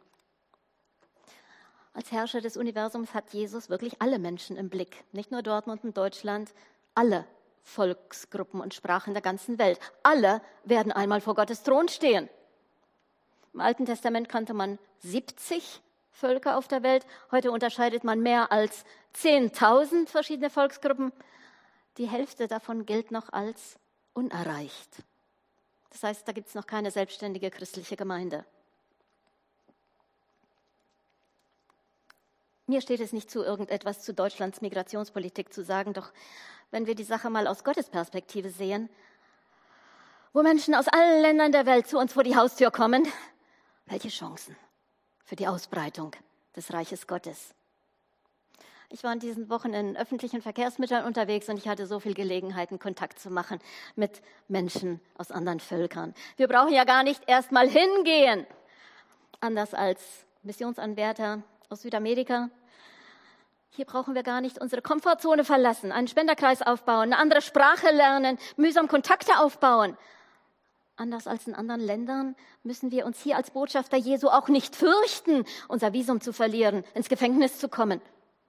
Als Herrscher des Universums hat Jesus wirklich alle Menschen im Blick. Nicht nur Dortmund und Deutschland, alle Volksgruppen und Sprachen der ganzen Welt. Alle werden einmal vor Gottes Thron stehen. Im Alten Testament kannte man 70 Völker auf der Welt. Heute unterscheidet man mehr als 10.000 verschiedene Volksgruppen. Die Hälfte davon gilt noch als unerreicht. Das heißt, da gibt es noch keine selbstständige christliche Gemeinde. Mir steht es nicht zu, irgendetwas zu Deutschlands Migrationspolitik zu sagen, doch wenn wir die Sache mal aus Gottes Perspektive sehen, wo Menschen aus allen Ländern der Welt zu uns vor die Haustür kommen, welche Chancen für die Ausbreitung des Reiches Gottes. Ich war in diesen Wochen in öffentlichen Verkehrsmitteln unterwegs und ich hatte so viel Gelegenheiten, Kontakt zu machen mit Menschen aus anderen Völkern. Wir brauchen ja gar nicht erst mal hingehen. Anders als Missionsanwärter aus Südamerika. Hier brauchen wir gar nicht unsere Komfortzone verlassen, einen Spenderkreis aufbauen, eine andere Sprache lernen, mühsam Kontakte aufbauen. Anders als in anderen Ländern müssen wir uns hier als Botschafter Jesu auch nicht fürchten, unser Visum zu verlieren, ins Gefängnis zu kommen.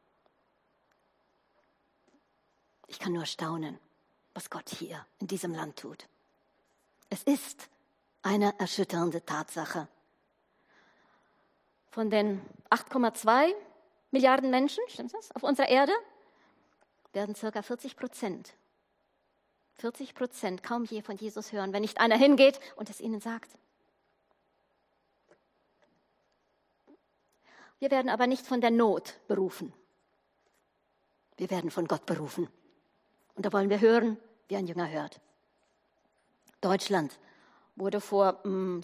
Ich kann nur staunen, was Gott hier in diesem Land tut. Es ist eine erschütternde Tatsache. Von den 8,2 Milliarden Menschen, stimmt das, auf unserer Erde, werden ca. 40%, kaum je von Jesus hören, wenn nicht einer hingeht und es ihnen sagt. Wir werden aber nicht von der Not berufen. Wir werden von Gott berufen. Und da wollen wir hören, wie ein Jünger hört. Deutschland wurde vor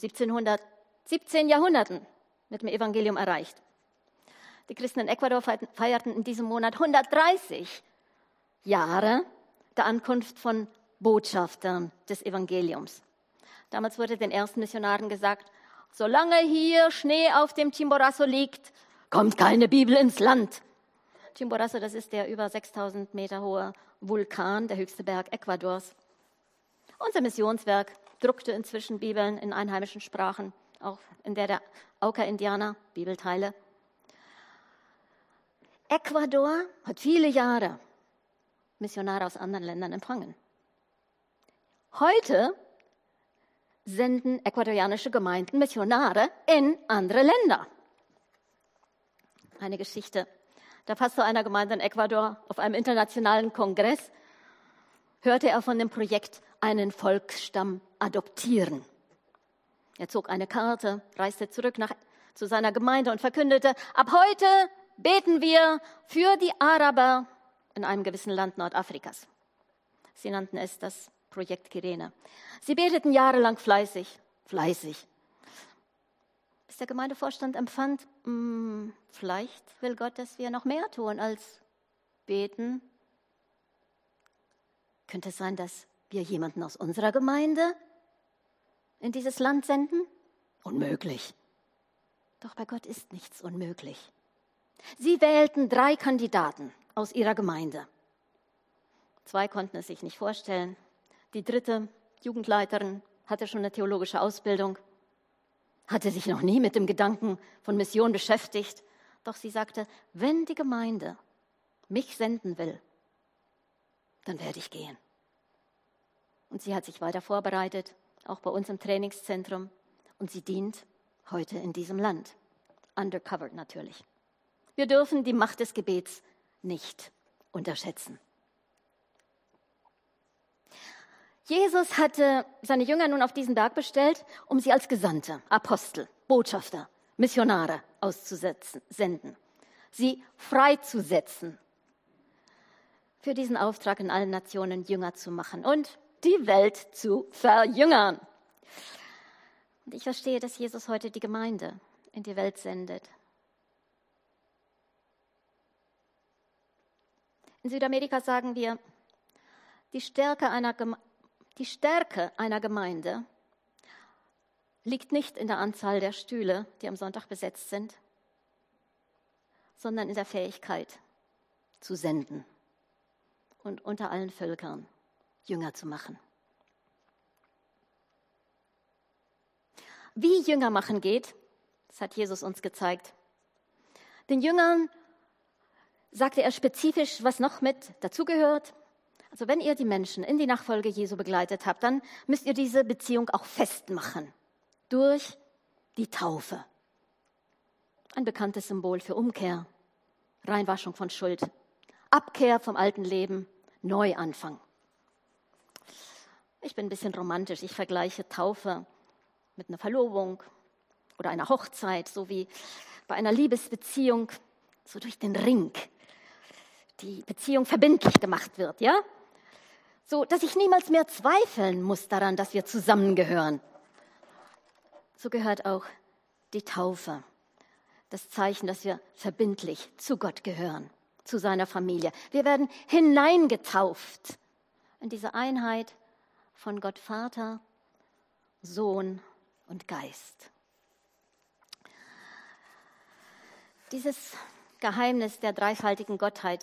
17 Jahrhunderten mit dem Evangelium erreicht. Die Christen in Ecuador feierten in diesem Monat 130 Jahre der Ankunft von Botschaftern des Evangeliums. Damals wurde den ersten Missionaren gesagt, solange hier Schnee auf dem Chimborazo liegt, kommt keine Bibel ins Land. Chimborazo, das ist der über 6.000 Meter hohe Vulkan, der höchste Berg Ecuadors. Unser Missionswerk druckte inzwischen Bibeln in einheimischen Sprachen, auch in der Auca-Indianer Bibelteile. Ecuador hat viele Jahre Missionare aus anderen Ländern empfangen. Heute senden ecuadorianische Gemeinden Missionare in andere Länder. Eine Geschichte. Der Pastor einer Gemeinde in Ecuador auf einem internationalen Kongress hörte er von dem Projekt einen Volksstamm adoptieren. Er zog eine Karte, reiste zurück zu seiner Gemeinde und verkündete, ab heute beten wir für die Araber in einem gewissen Land Nordafrikas. Sie nannten es das Projekt Kyrene. Sie beteten jahrelang fleißig. Bis der Gemeindevorstand empfand, vielleicht will Gott, dass wir noch mehr tun als beten. Könnte es sein, dass wir jemanden aus unserer Gemeinde in dieses Land senden? Unmöglich. Doch bei Gott ist nichts unmöglich. Sie wählten 3 Kandidaten aus ihrer Gemeinde. 2 konnten es sich nicht vorstellen. Die 3. Jugendleiterin hatte schon eine theologische Ausbildung, hatte sich noch nie mit dem Gedanken von Mission beschäftigt. Doch sie sagte, wenn die Gemeinde mich senden will, dann werde ich gehen. Und sie hat sich weiter vorbereitet, auch bei uns im Trainingszentrum. Und sie dient heute in diesem Land. Undercover natürlich. Wir dürfen die Macht des Gebets nicht unterschätzen. Jesus hatte seine Jünger nun auf diesen Berg bestellt, um sie als Gesandte, Apostel, Botschafter, Missionare auszusenden, sie freizusetzen, für diesen Auftrag in allen Nationen Jünger zu machen und die Welt zu verjüngern. Und ich verstehe, dass Jesus heute die Gemeinde in die Welt sendet. In Südamerika sagen wir, die Stärke einer Gemeinde liegt nicht in der Anzahl der Stühle, die am Sonntag besetzt sind, sondern in der Fähigkeit zu senden und unter allen Völkern Jünger zu machen. Wie Jünger machen geht, das hat Jesus uns gezeigt. Den Jüngern sagte er spezifisch, was noch mit dazugehört. Also wenn ihr die Menschen in die Nachfolge Jesu begleitet habt, dann müsst ihr diese Beziehung auch festmachen durch die Taufe. Ein bekanntes Symbol für Umkehr, Reinwaschung von Schuld, Abkehr vom alten Leben, Neuanfang. Ich bin ein bisschen romantisch. Ich vergleiche Taufe mit einer Verlobung oder einer Hochzeit, so wie bei einer Liebesbeziehung so durch den Ring die Beziehung verbindlich gemacht wird, ja? So, dass ich niemals mehr zweifeln muss daran, dass wir zusammengehören. So gehört auch die Taufe, das Zeichen, dass wir verbindlich zu Gott gehören, zu seiner Familie. Wir werden hineingetauft in diese Einheit von Gott Vater, Sohn und Geist. Dieses Geheimnis der dreifaltigen Gottheit.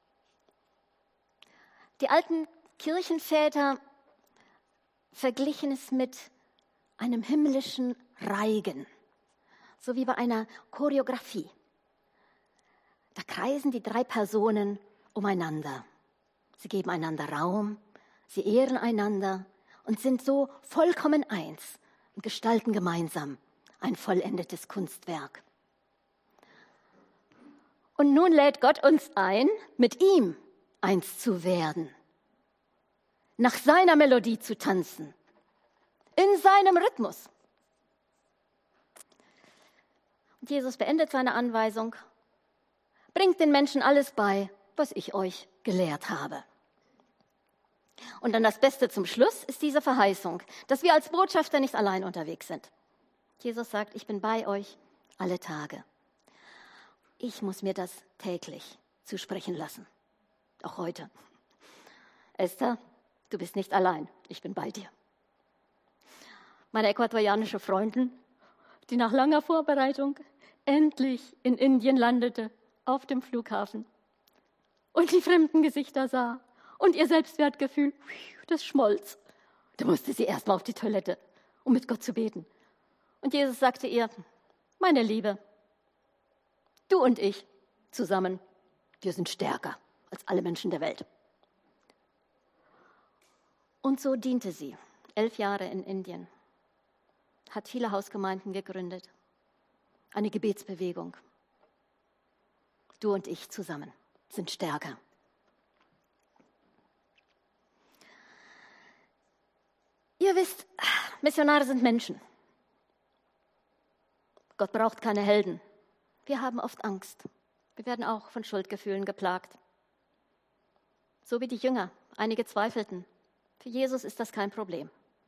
Die alten Kirchenväter verglichen es mit einem himmlischen Reigen, so wie bei einer Choreografie. Da kreisen die drei Personen umeinander. Sie geben einander Raum, sie ehren einander und sind so vollkommen eins und gestalten gemeinsam ein vollendetes Kunstwerk. Und nun lädt Gott uns ein, mit ihm eins zu werden, nach seiner Melodie zu tanzen, in seinem Rhythmus. Und Jesus beendet seine Anweisung, bringt den Menschen alles bei, was ich euch gelehrt habe. Und dann das Beste zum Schluss ist diese Verheißung, dass wir als Botschafter nicht allein unterwegs sind. Jesus sagt, ich bin bei euch alle Tage. Ich muss mir das täglich zusprechen lassen, auch heute. Esther, du bist nicht allein, ich bin bei dir. Meine äquatorianische Freundin, die nach langer Vorbereitung endlich in Indien landete, auf dem Flughafen und die fremden Gesichter sah und ihr Selbstwertgefühl, das schmolz. Da musste sie erst mal auf die Toilette, um mit Gott zu beten. Und Jesus sagte ihr, meine Liebe, du und ich zusammen, wir sind stärker als alle Menschen der Welt. Und so diente sie 11 Jahre in Indien, hat viele Hausgemeinden gegründet, eine Gebetsbewegung. Du und ich zusammen sind stärker. Ihr wisst, Missionare sind Menschen. Gott braucht keine Helden. Wir haben oft Angst. Wir werden auch von Schuldgefühlen geplagt. So wie die Jünger. Einige zweifelten. Für Jesus ist das kein Problem.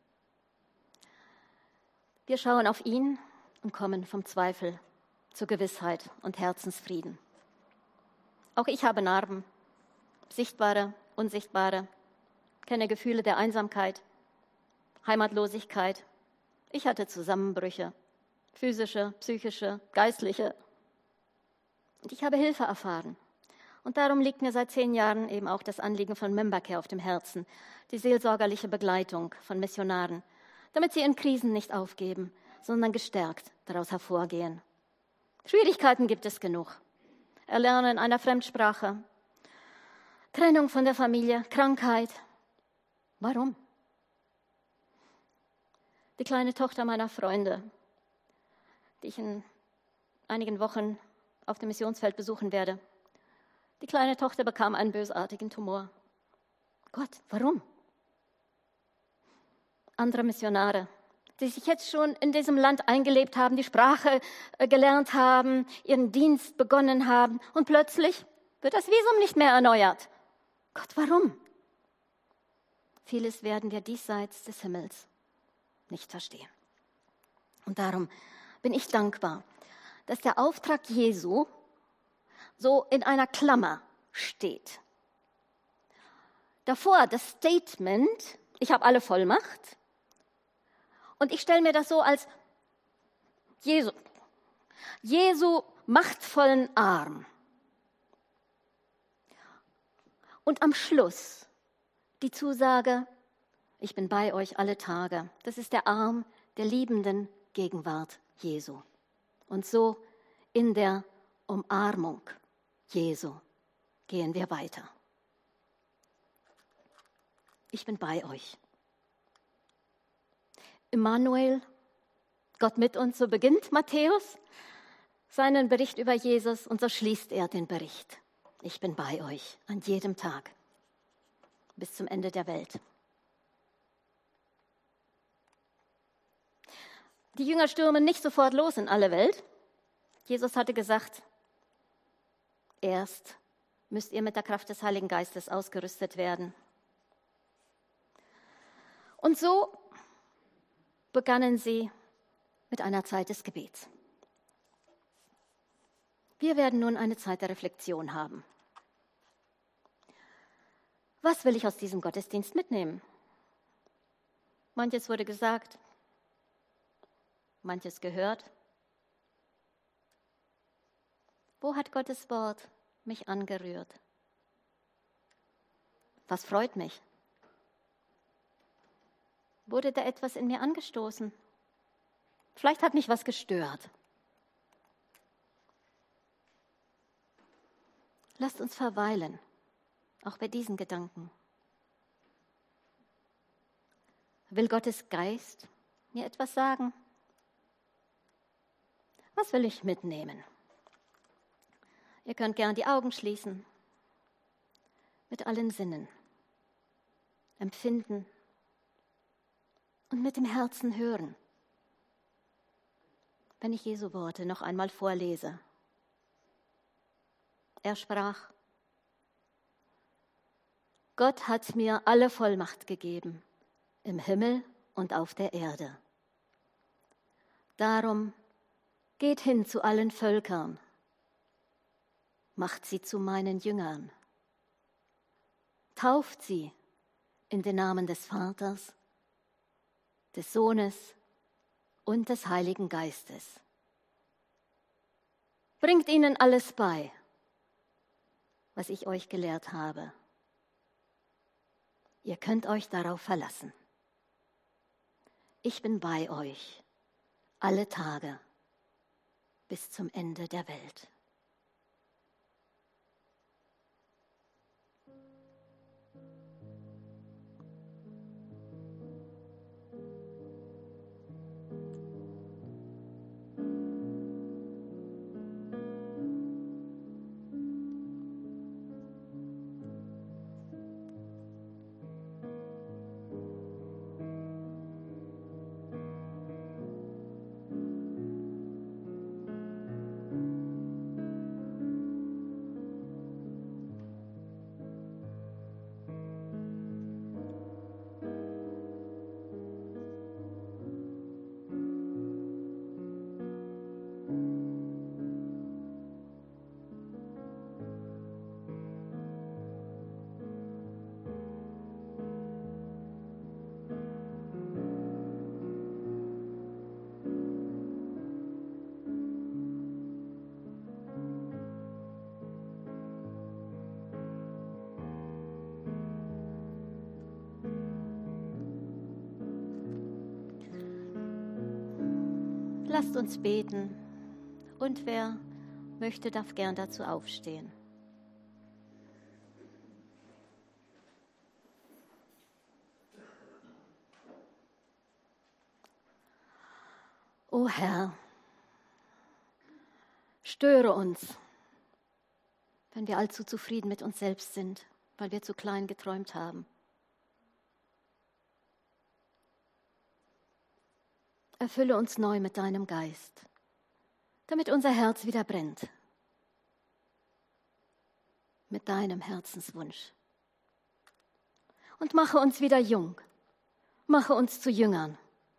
Wir schauen auf ihn und kommen vom Zweifel zur Gewissheit und Herzensfrieden. Auch ich habe Narben, sichtbare, unsichtbare, kenne Gefühle der Einsamkeit, Heimatlosigkeit. Ich hatte Zusammenbrüche, physische, psychische, geistliche. Und ich habe Hilfe erfahren. Und darum liegt mir seit 10 Jahren eben auch das Anliegen von Membercare auf dem Herzen, die seelsorgerliche Begleitung von Missionaren, damit sie in Krisen nicht aufgeben, sondern gestärkt daraus hervorgehen. Schwierigkeiten gibt es genug. Erlernen einer Fremdsprache, Trennung von der Familie, Krankheit. Warum? Die kleine Tochter meiner Freunde, die ich in einigen Wochen auf dem Missionsfeld besuchen werde. Die kleine Tochter bekam einen bösartigen Tumor. Gott, warum? Andere Missionare, die sich jetzt schon in diesem Land eingelebt haben, die Sprache gelernt haben, ihren Dienst begonnen haben und plötzlich wird das Visum nicht mehr erneuert. Gott, warum? Vieles werden wir diesseits des Himmels nicht verstehen. Und darum bin ich dankbar, dass der Auftrag Jesu so in einer Klammer steht. Davor das Statement, ich habe alle Vollmacht. Und ich stelle mir das so als Jesu machtvollen Arm. Und am Schluss die Zusage, ich bin bei euch alle Tage. Das ist der Arm der liebenden Gegenwart Jesu. Und so in der Umarmung Jesu gehen wir weiter. Ich bin bei euch. Immanuel, Gott mit uns, so beginnt Matthäus seinen Bericht über Jesus und so schließt er den Bericht. Ich bin bei euch an jedem Tag bis zum Ende der Welt. Die Jünger stürmen nicht sofort los in alle Welt. Jesus hatte gesagt, erst müsst ihr mit der Kraft des Heiligen Geistes ausgerüstet werden. Und so begannen sie mit einer Zeit des Gebets. Wir werden nun eine Zeit der Reflexion haben. Was will ich aus diesem Gottesdienst mitnehmen? Manches wurde gesagt, manches gehört. Wo hat Gottes Wort mich angerührt? Was freut mich? Wurde da etwas in mir angestoßen? Vielleicht hat mich was gestört. Lasst uns verweilen, auch bei diesen Gedanken. Will Gottes Geist mir etwas sagen? Was will ich mitnehmen? Ihr könnt gern die Augen schließen, mit allen Sinnen, empfinden und mit dem Herzen hören. Wenn ich Jesu Worte noch einmal vorlese. Er sprach: Gott hat mir alle Vollmacht gegeben, im Himmel und auf der Erde. Darum geht hin zu allen Völkern, macht sie zu meinen Jüngern, tauft sie in den Namen des Vaters, des Sohnes und des Heiligen Geistes. Bringt ihnen alles bei, was ich euch gelehrt habe. Ihr könnt euch darauf verlassen. Ich bin bei euch alle Tage bis zum Ende der Welt. Lasst uns beten und wer möchte, darf gern dazu aufstehen. O Herr, störe uns, wenn wir allzu zufrieden mit uns selbst sind, weil wir zu klein geträumt haben. Erfülle uns neu mit deinem Geist, damit unser Herz wieder brennt. Mit deinem Herzenswunsch. Und mache uns wieder jung. Mache uns zu Jüngern.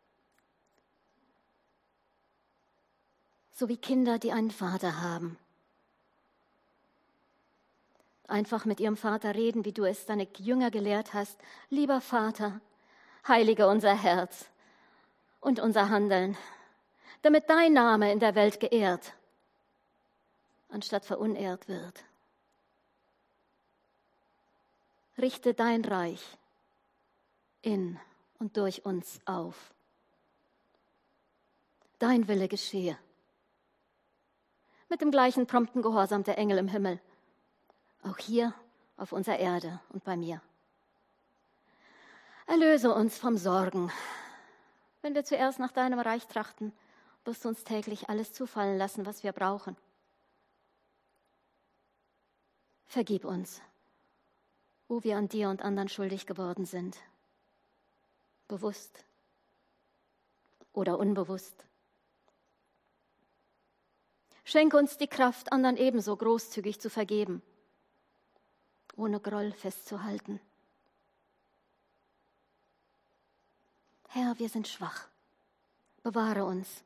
So wie Kinder, die einen Vater haben. Einfach mit ihrem Vater reden, wie du es deine Jünger gelehrt hast. Lieber Vater, heilige unser Herz und unser Handeln, damit dein Name in der Welt geehrt, anstatt verunehrt wird. Richte dein Reich in und durch uns auf. Dein Wille geschehe. Mit dem gleichen prompten Gehorsam der Engel im Himmel, auch hier auf unserer Erde und bei mir. Erlöse uns vom Sorgen. Wenn wir zuerst nach deinem Reich trachten, wirst du uns täglich alles zufallen lassen, was wir brauchen. Vergib uns, wo wir an dir und anderen schuldig geworden sind. Bewusst oder unbewusst. Schenke uns die Kraft, anderen ebenso großzügig zu vergeben, ohne Groll festzuhalten. Herr, wir sind schwach. Bewahre uns,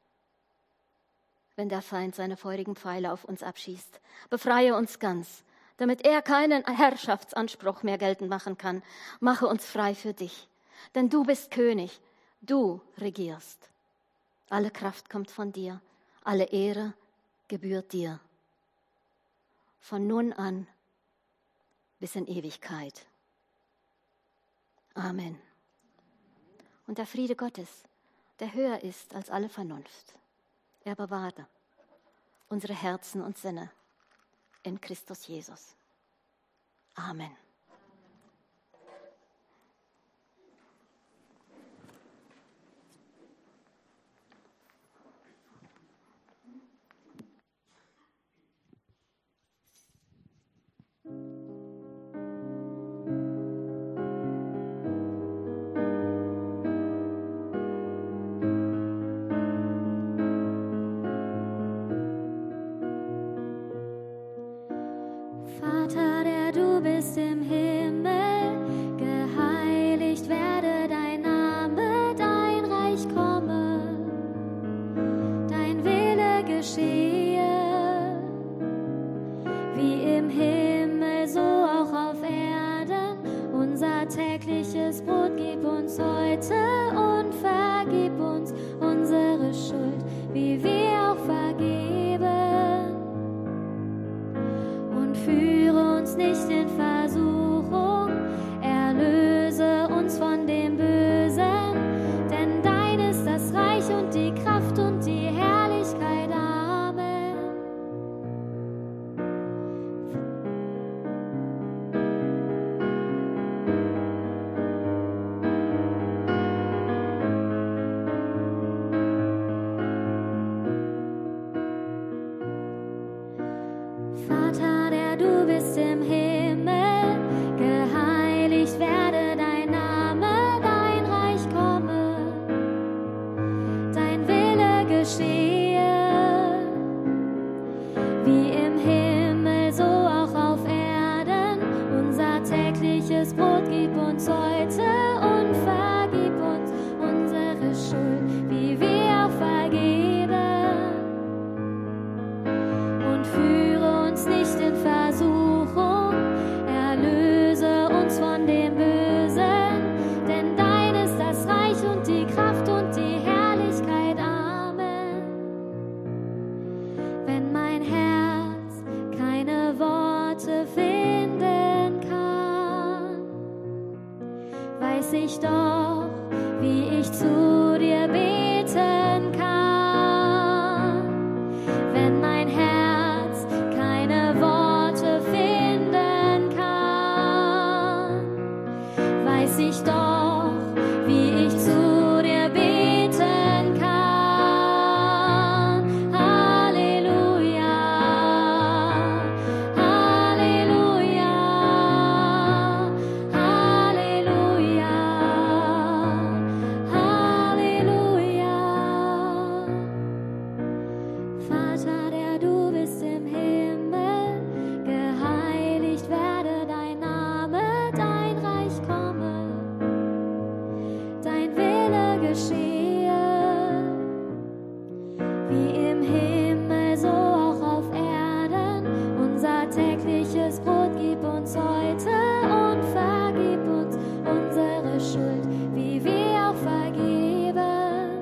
wenn der Feind seine feurigen Pfeile auf uns abschießt. Befreie uns ganz, damit er keinen Herrschaftsanspruch mehr geltend machen kann. Mache uns frei für dich, denn du bist König, du regierst. Alle Kraft kommt von dir, alle Ehre gebührt dir. Von nun an bis in Ewigkeit. Amen. Und der Friede Gottes, der höher ist als alle Vernunft, er bewahre unsere Herzen und Sinne in Christus Jesus. Amen. Vater, der du bist im Himmel, geheiligt werde dein Name, dein Reich komme, dein Wille geschehe, wie im Himmel, so auch auf Erden. Unser tägliches Brot gib uns heute und vergib uns unsere Schuld, wie wir auch vergeben. Führe uns nicht in Versuchung, erlöse uns von dem Bösen, denn dein ist das Reich und die Kraft und die Herrlichkeit. Amen. Vater, der du bist im Himmel, geheiligt werde dein Name, dein Reich komme, dein Wille geschehe, wie im Himmel, so auch auf Erden. Unser tägliches Brot gib uns heute und vergib uns unsere Schuld, wie wir auch vergeben. Und führe uns nicht in Versuchung, erlöse uns von dem Bösen, denn dein ist das Reich und die Kraft und die Herrlichkeit. Amen. Wenn mein Herz keine Worte finden kann, weiß ich doch, wie ich zu dir beten kann. Wenn mein Herz keine Worte finden kann, weiß ich doch, wie ich zu dir beten kann. Halleluja, Halleluja, Halleluja, Halleluja. Vater, der du bist im Himmel, geheiligt werde dein Name, dein Reich komme, dein Wille geschehe, wie im Himmel, so auch auf Erden. Unser tägliches Brot gib uns heute und vergib uns unsere Schuld, wie wir auch vergeben.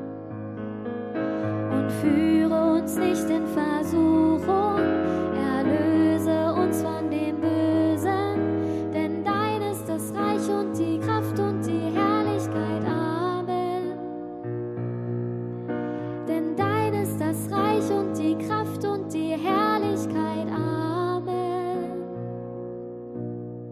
Und führe uns nicht in Versuchung, erlöse uns von dem Bösen, denn dein ist das Reich und die Kraft und die Herrlichkeit. Amen. Denn dein ist das Reich und die Kraft und die Herrlichkeit. Amen.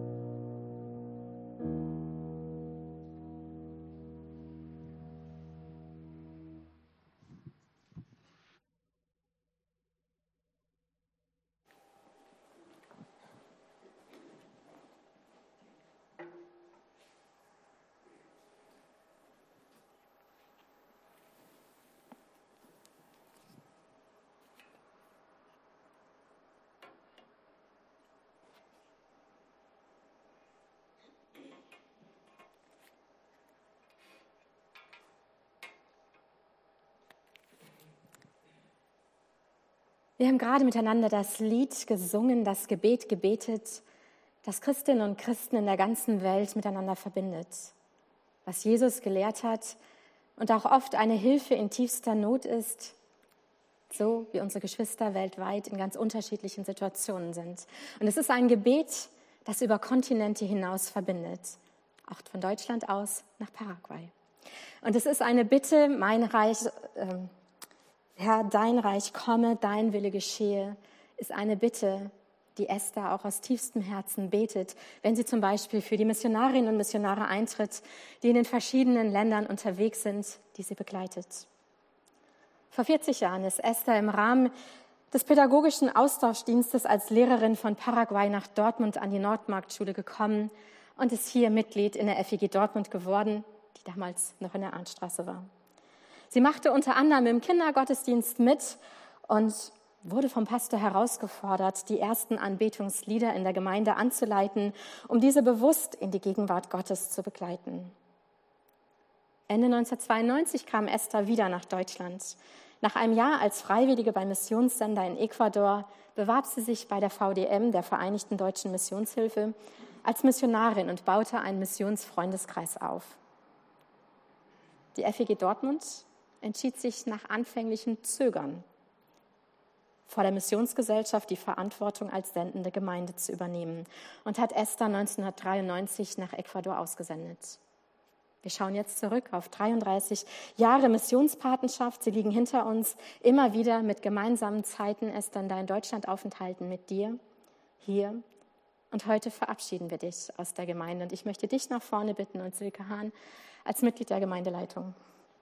Wir haben gerade miteinander das Lied gesungen, das Gebet gebetet, das Christinnen und Christen in der ganzen Welt miteinander verbindet. Was Jesus gelehrt hat und auch oft eine Hilfe in tiefster Not ist, so wie unsere Geschwister weltweit in ganz unterschiedlichen Situationen sind. Und es ist ein Gebet, das über Kontinente hinaus verbindet, auch von Deutschland aus nach Paraguay. Und es ist eine Bitte, mein Reich, Herr, dein Reich komme, dein Wille geschehe, ist eine Bitte, die Esther auch aus tiefstem Herzen betet, wenn sie zum Beispiel für die Missionarinnen und Missionare eintritt, die in den verschiedenen Ländern unterwegs sind, die sie begleitet. Vor 40 Jahren ist Esther im Rahmen des pädagogischen Austauschdienstes als Lehrerin von Paraguay nach Dortmund an die Nordmarktschule gekommen und ist hier Mitglied in der FEG Dortmund geworden, die damals noch in der Arndtstraße war. Sie machte unter anderem im Kindergottesdienst mit und wurde vom Pastor herausgefordert, die ersten Anbetungslieder in der Gemeinde anzuleiten, um diese bewusst in die Gegenwart Gottes zu begleiten. Ende 1992 kam Esther wieder nach Deutschland. Nach einem Jahr als Freiwillige beim Missionssender in Ecuador bewarb sie sich bei der VDM, der Vereinigten Deutschen Missionshilfe, als Missionarin und baute einen Missionsfreundeskreis auf. Die FEG Dortmund entschied sich nach anfänglichem Zögern, vor der Missionsgesellschaft die Verantwortung als sendende Gemeinde zu übernehmen und hat Esther 1993 nach Ecuador ausgesendet. Wir schauen jetzt zurück auf 33 Jahre Missionspatenschaft. Sie liegen hinter uns, immer wieder mit gemeinsamen Zeiten, Esther, in deinen Deutschlandaufenthalten mit dir, hier. Und heute verabschieden wir dich aus der Gemeinde. Und ich möchte dich nach vorne bitten und Silke Hahn als Mitglied der Gemeindeleitung.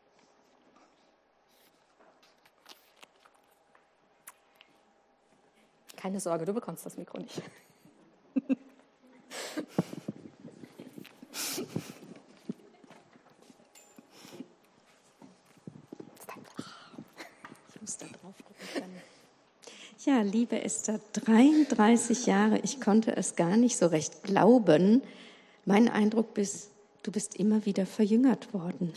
Keine Sorge, du bekommst das Mikro nicht. Ich muss da drauf gucken. Ja, liebe Esther, 33 Jahre, ich konnte es gar nicht so recht glauben. Mein Eindruck ist, du bist immer wieder verjüngert worden.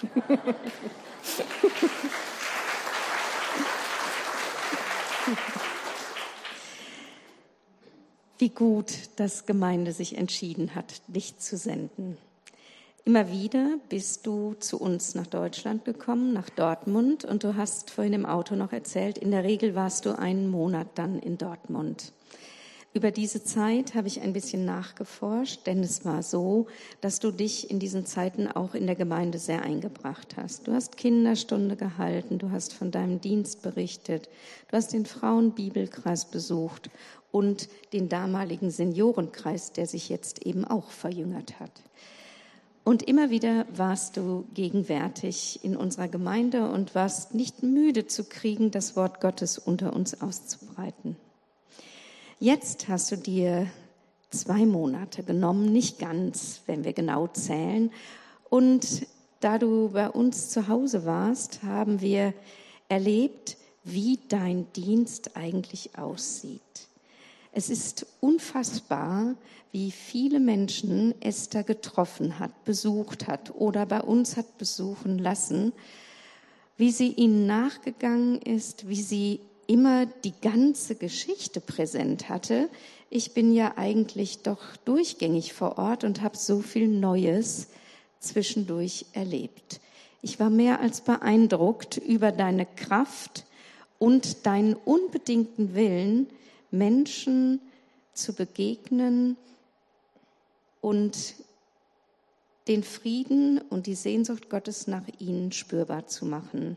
Wie gut, dass Gemeinde sich entschieden hat, dich zu senden. Immer wieder bist du zu uns nach Deutschland gekommen, nach Dortmund, und du hast vorhin im Auto noch erzählt, in der Regel warst du einen Monat dann in Dortmund. Über diese Zeit habe ich ein bisschen nachgeforscht, denn es war so, dass du dich in diesen Zeiten auch in der Gemeinde sehr eingebracht hast. Du hast Kinderstunde gehalten, du hast von deinem Dienst berichtet, du hast den Frauenbibelkreis besucht und den damaligen Seniorenkreis, der sich jetzt eben auch verjüngert hat. Und immer wieder warst du gegenwärtig in unserer Gemeinde und warst nicht müde zu kriegen, das Wort Gottes unter uns auszubreiten. Jetzt hast du dir 2 Monate genommen, nicht ganz, wenn wir genau zählen. Und da du bei uns zu Hause warst, haben wir erlebt, wie dein Dienst eigentlich aussieht. Es ist unfassbar, wie viele Menschen Esther getroffen hat, besucht hat oder bei uns hat besuchen lassen, wie sie ihnen nachgegangen ist, wie sie immer die ganze Geschichte präsent hatte. Ich bin ja eigentlich doch durchgängig vor Ort und habe so viel Neues zwischendurch erlebt. Ich war mehr als beeindruckt über deine Kraft und deinen unbedingten Willen, Menschen zu begegnen und den Frieden und die Sehnsucht Gottes nach ihnen spürbar zu machen.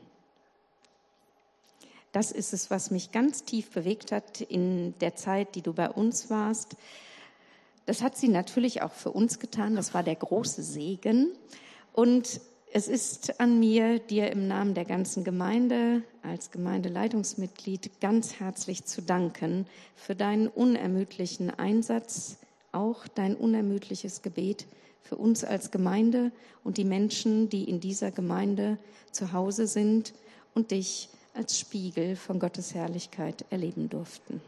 Das ist es, was mich ganz tief bewegt hat in der Zeit, die du bei uns warst. Das hat sie natürlich auch für uns getan. Das war der große Segen. Und es ist an mir, dir im Namen der ganzen Gemeinde als Gemeindeleitungsmitglied ganz herzlich zu danken für deinen unermüdlichen Einsatz, auch dein unermüdliches Gebet für uns als Gemeinde und die Menschen, die in dieser Gemeinde zu Hause sind und dich als Spiegel von Gottes Herrlichkeit erleben durften.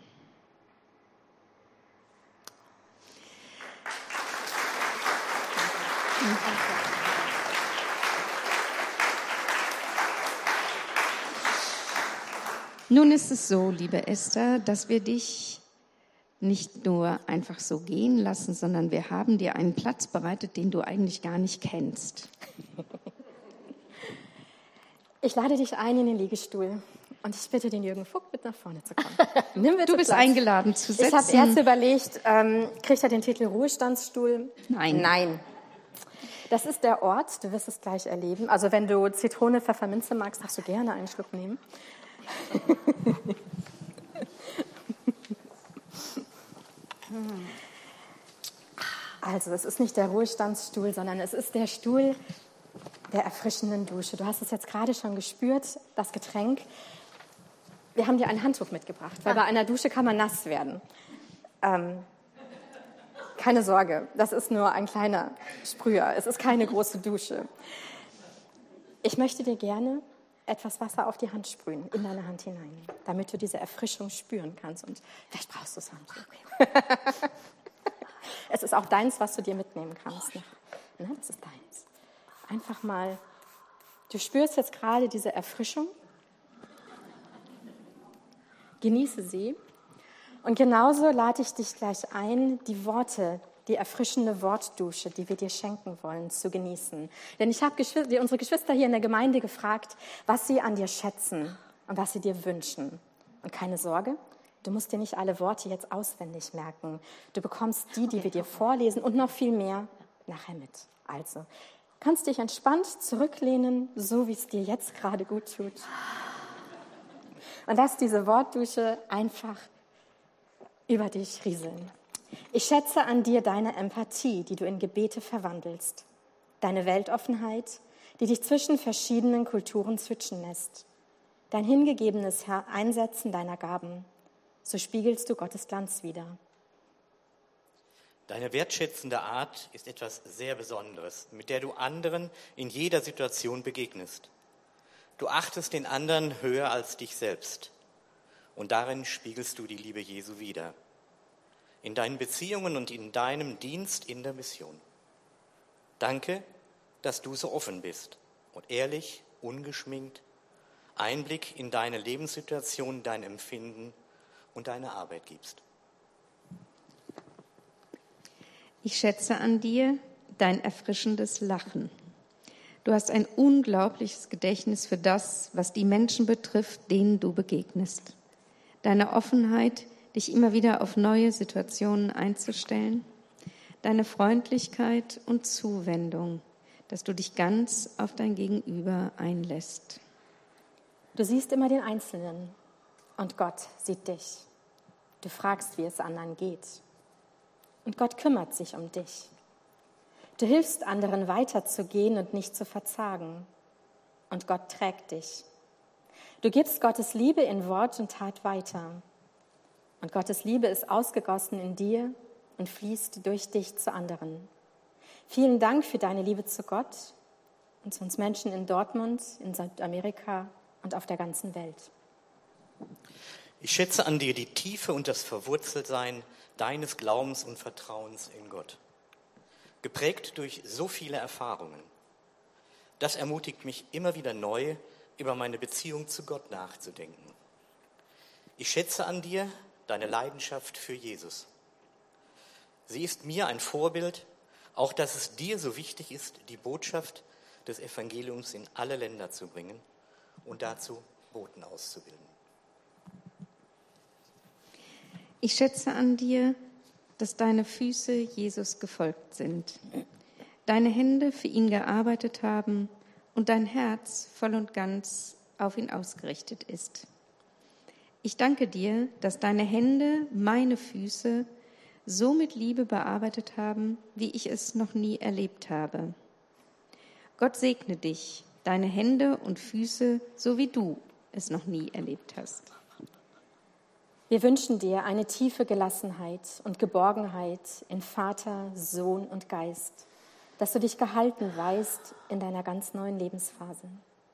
Nun ist es so, liebe Esther, dass wir dich nicht nur einfach so gehen lassen, sondern wir haben dir einen Platz bereitet, den du eigentlich gar nicht kennst. Ich lade dich ein in den Liegestuhl und ich bitte den Jürgen Vogt, mit nach vorne zu kommen. Du bist eingeladen zu setzen. Ich habe erst überlegt, kriegt er den Titel Ruhestandsstuhl? Nein. Das ist der Ort, du wirst es gleich erleben. Also wenn du Zitrone, Pfefferminze magst, darfst du gerne einen Schluck nehmen. Also es ist nicht der Ruhestandsstuhl, sondern es ist der Stuhl der erfrischenden Dusche. Du hast es jetzt gerade schon gespürt, das Getränk. Wir haben dir ein Handtuch mitgebracht, weil bei einer Dusche kann man nass werden. Keine Sorge, das ist nur ein kleiner Sprüher. Es ist keine große Dusche. Ich möchte dir gerne etwas Wasser auf die Hand sprühen, in deine Hand hinein, damit du diese Erfrischung spüren kannst. Und vielleicht brauchst du das Handtuch. Es ist auch deins, was du dir mitnehmen kannst. Ne? Das ist deins. Einfach mal, du spürst jetzt gerade diese Erfrischung. Genieße sie. Und genauso lade ich dich gleich ein, die Worte, die erfrischende Wortdusche, die wir dir schenken wollen, zu genießen. Denn ich habe unsere Geschwister hier in der Gemeinde gefragt, was sie an dir schätzen und was sie dir wünschen. Und keine Sorge, du musst dir nicht alle Worte jetzt auswendig merken. Du bekommst die wir dir vorlesen und noch viel mehr nachher mit. Also, kannst dich entspannt zurücklehnen, so wie es dir jetzt gerade gut tut. Und lass diese Wortdusche einfach über dich rieseln. Ich schätze an dir deine Empathie, die du in Gebete verwandelst. Deine Weltoffenheit, die dich zwischen verschiedenen Kulturen switchen lässt. Dein hingegebenes Einsetzen deiner Gaben. So spiegelst du Gottes Glanz wider. Deine wertschätzende Art ist etwas sehr Besonderes, mit der du anderen in jeder Situation begegnest. Du achtest den anderen höher als dich selbst. Und darin spiegelst du die Liebe Jesu wider. In deinen Beziehungen und in deinem Dienst in der Mission. Danke, dass du so offen bist und ehrlich, ungeschminkt, Einblick in deine Lebenssituation, dein Empfinden und deine Arbeit gibst. Ich schätze an dir dein erfrischendes Lachen. Du hast ein unglaubliches Gedächtnis für das, was die Menschen betrifft, denen du begegnest. Deine Offenheit, dich immer wieder auf neue Situationen einzustellen. Deine Freundlichkeit und Zuwendung, dass du dich ganz auf dein Gegenüber einlässt. Du siehst immer den Einzelnen und Gott sieht dich. Du fragst, wie es anderen geht. Und Gott kümmert sich um dich. Du hilfst anderen weiterzugehen und nicht zu verzagen. Und Gott trägt dich. Du gibst Gottes Liebe in Wort und Tat weiter. Und Gottes Liebe ist ausgegossen in dir und fließt durch dich zu anderen. Vielen Dank für deine Liebe zu Gott und zu uns Menschen in Dortmund, in Südamerika und auf der ganzen Welt. Ich schätze an dir die Tiefe und das Verwurzeltsein deines Glaubens und Vertrauens in Gott. Geprägt durch so viele Erfahrungen. Das ermutigt mich immer wieder neu, über meine Beziehung zu Gott nachzudenken. Ich schätze an dir deine Leidenschaft für Jesus. Sie ist mir ein Vorbild, auch dass es dir so wichtig ist, die Botschaft des Evangeliums in alle Länder zu bringen und dazu Boten auszubilden. Ich schätze an dir, dass deine Füße Jesus gefolgt sind, deine Hände für ihn gearbeitet haben und dein Herz voll und ganz auf ihn ausgerichtet ist. Ich danke dir, dass deine Hände meine Füße so mit Liebe bearbeitet haben, wie ich es noch nie erlebt habe. Gott segne dich, deine Hände und Füße, so wie du es noch nie erlebt hast. Wir wünschen dir eine tiefe Gelassenheit und Geborgenheit in Vater, Sohn und Geist, dass du dich gehalten weißt in deiner ganz neuen Lebensphase.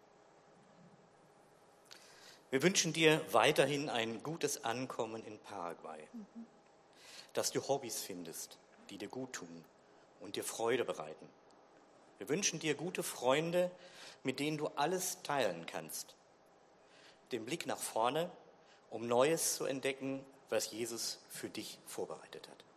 Wir wünschen dir weiterhin ein gutes Ankommen in Paraguay, dass du Hobbys findest, die dir gut tun und dir Freude bereiten. Wir wünschen dir gute Freunde, mit denen du alles teilen kannst, den Blick nach vorne um Neues zu entdecken, was Jesus für dich vorbereitet hat.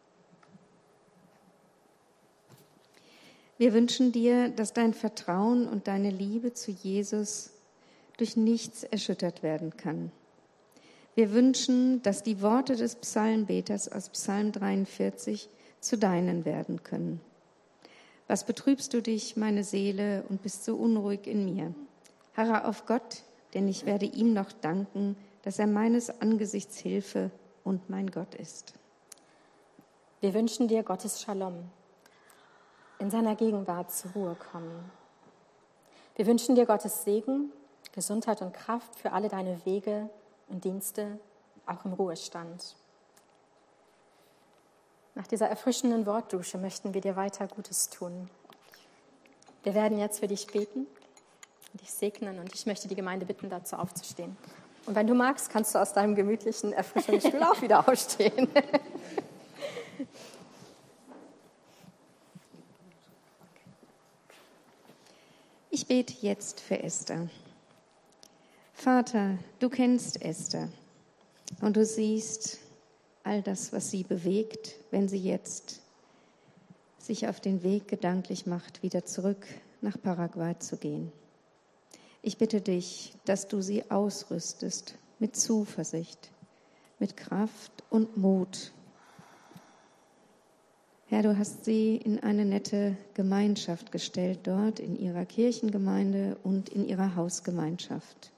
Wir wünschen dir, dass dein Vertrauen und deine Liebe zu Jesus durch nichts erschüttert werden kann. Wir wünschen, dass die Worte des Psalmbeters aus Psalm 43 zu deinen werden können. Was betrübst du dich, meine Seele, und bist so unruhig in mir? Harre auf Gott, denn ich werde ihm noch danken, dass er meines Angesichts Hilfe und mein Gott ist. Wir wünschen dir Gottes Shalom, in seiner Gegenwart zur Ruhe kommen. Wir wünschen dir Gottes Segen, Gesundheit und Kraft für alle deine Wege und Dienste, auch im Ruhestand. Nach dieser erfrischenden Wortdusche möchten wir dir weiter Gutes tun. Wir werden jetzt für dich beten und dich segnen und ich möchte die Gemeinde bitten, dazu aufzustehen. Und wenn du magst, kannst du aus deinem gemütlichen Erfrischungsstuhl auch wieder aufstehen. Ich bete jetzt für Esther. Vater, du kennst Esther und du siehst all das, was sie bewegt, wenn sie jetzt sich auf den Weg gedanklich macht, wieder zurück nach Paraguay zu gehen. Ich bitte dich, dass du sie ausrüstest mit Zuversicht, mit Kraft und Mut. Herr, du hast sie in eine nette Gemeinschaft gestellt, dort in ihrer Kirchengemeinde und in ihrer Hausgemeinschaft.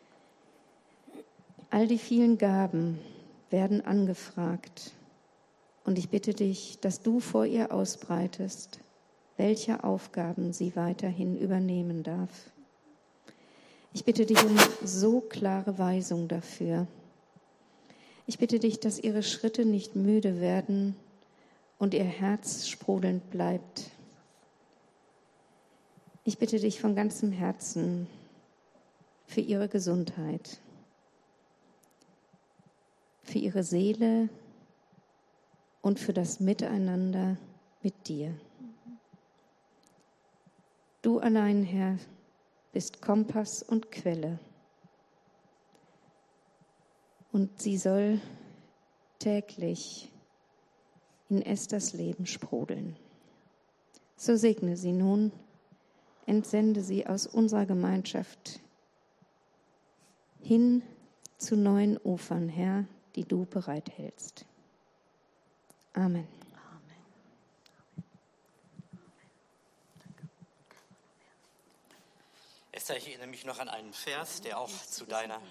All die vielen Gaben werden angefragt und ich bitte dich, dass du vor ihr ausbreitest, welche Aufgaben sie weiterhin übernehmen darf. Ich bitte dich um so klare Weisung dafür. Ich bitte dich, dass ihre Schritte nicht müde werden und ihr Herz sprudelnd bleibt. Ich bitte dich von ganzem Herzen für ihre Gesundheit, für ihre Seele und für das Miteinander mit dir. Du allein, Herr, bist Kompass und Quelle. Und sie soll täglich in Esthers Leben sprudeln. So segne sie nun, entsende sie aus unserer Gemeinschaft hin zu neuen Ufern, Herr, die du bereithältst. Amen. Esther, ich erinnere mich noch an einen Vers, der auch zu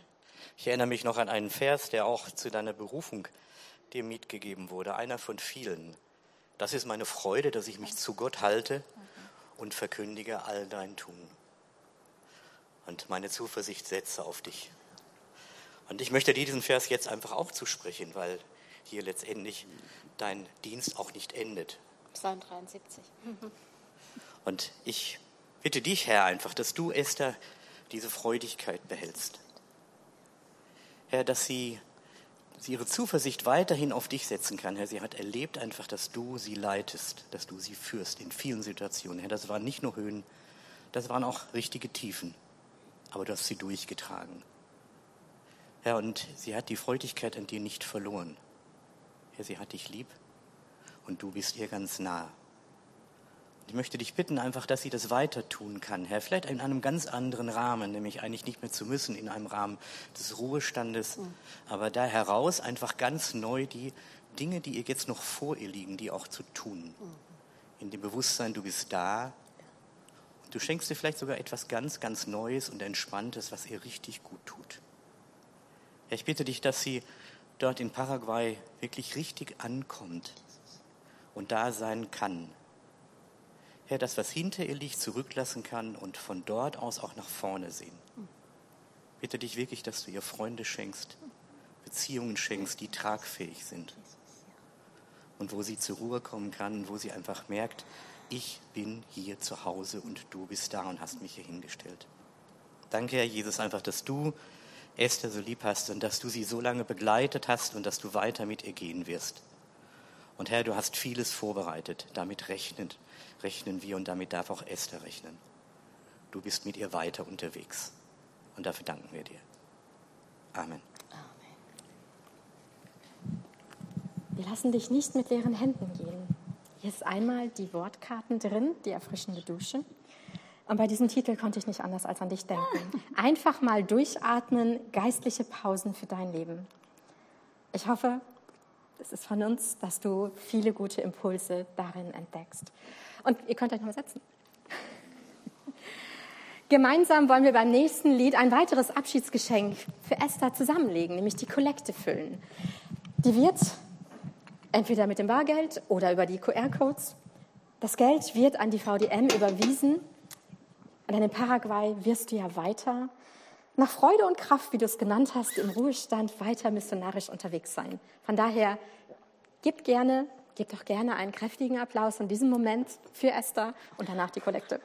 deiner Berufung dir mitgegeben wurde, einer von vielen. Das ist meine Freude, dass ich mich zu Gott halte und verkündige all dein Tun. Und meine Zuversicht setze auf dich. Und ich möchte dir diesen Vers jetzt einfach auch zusprechen, weil hier letztendlich dein Dienst auch nicht endet. Psalm 73. Und ich bitte dich, Herr, einfach, dass du, Esther, diese Freudigkeit behältst. Herr, dass sie ihre Zuversicht weiterhin auf dich setzen kann. Herr, sie hat erlebt einfach, dass du sie leitest, dass du sie führst in vielen Situationen. Herr, das waren nicht nur Höhen, das waren auch richtige Tiefen. Aber du hast sie durchgetragen. Herr, und sie hat die Freudigkeit an dir nicht verloren. Herr, sie hat dich lieb und du bist ihr ganz nah. Ich möchte dich bitten einfach, dass sie das weiter tun kann, Herr, vielleicht in einem ganz anderen Rahmen, nämlich eigentlich nicht mehr zu müssen in einem Rahmen des Ruhestandes, aber da heraus einfach ganz neu die Dinge, die ihr jetzt noch vor ihr liegen, die auch zu tun. In dem Bewusstsein, du bist da und du schenkst ihr vielleicht sogar etwas ganz, ganz Neues und Entspanntes, was ihr richtig gut tut. Herr, ich bitte dich, dass sie dort in Paraguay wirklich richtig ankommt und da sein kann. Herr, das, was hinter ihr liegt, zurücklassen kann und von dort aus auch nach vorne sehen. Bitte dich wirklich, dass du ihr Freunde schenkst, Beziehungen schenkst, die tragfähig sind. Und wo sie zur Ruhe kommen kann, wo sie einfach merkt, ich bin hier zu Hause und du bist da und hast mich hier hingestellt. Danke, Herr Jesus, einfach, dass du Esther so lieb hast und dass du sie so lange begleitet hast und dass du weiter mit ihr gehen wirst. Und Herr, du hast vieles vorbereitet, damit rechnen wir und damit darf auch Esther rechnen. Du bist mit ihr weiter unterwegs und dafür danken wir dir. Amen. Amen. Wir lassen dich nicht mit leeren Händen gehen. Hier ist einmal die Wortkarten drin, die erfrischende Dusche. Und bei diesem Titel konnte ich nicht anders als an dich denken. Einfach mal durchatmen, geistliche Pausen für dein Leben. Ich hoffe, es ist von uns, dass du viele gute Impulse darin entdeckst. Und ihr könnt euch noch mal setzen. Gemeinsam wollen wir beim nächsten Lied ein weiteres Abschiedsgeschenk für Esther zusammenlegen, nämlich die Kollekte füllen. Die wird entweder mit dem Bargeld oder über die QR-Codes. Das Geld wird an die VDM überwiesen. Und dann in Paraguay wirst du ja weiter, nach Freude und Kraft, wie du es genannt hast, im Ruhestand weiter missionarisch unterwegs sein. Von daher, gebt doch gerne einen kräftigen Applaus in diesem Moment für Esther und danach die Kollekte.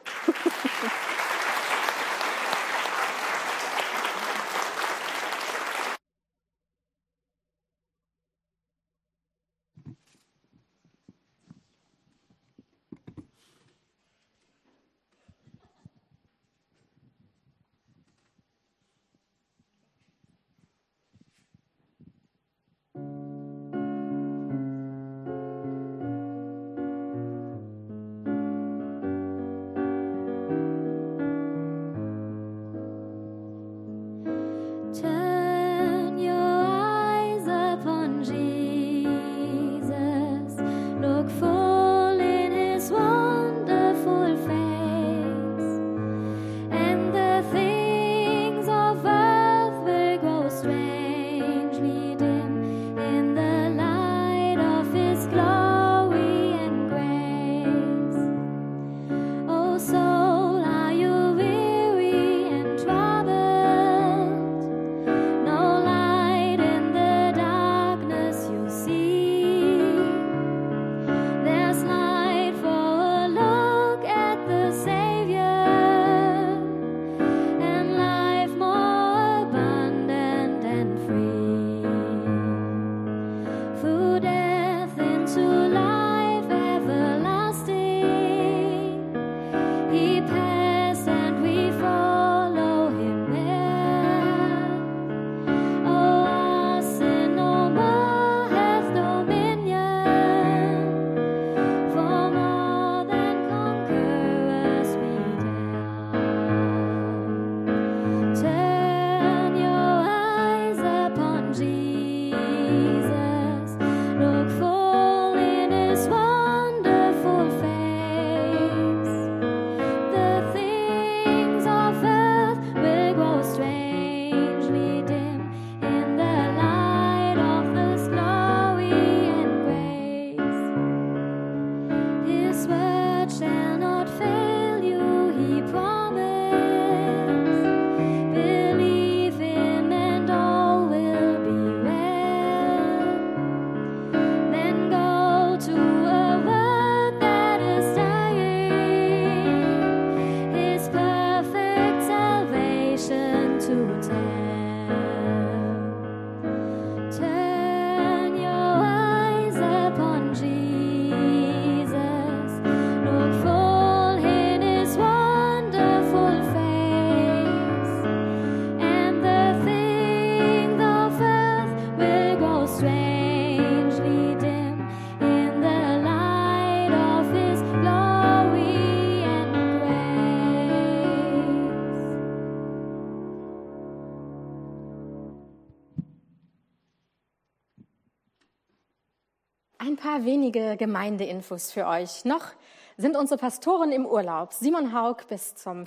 Ein paar wenige Gemeindeinfos für euch. Noch sind unsere Pastoren im Urlaub. Simon Haug bis zum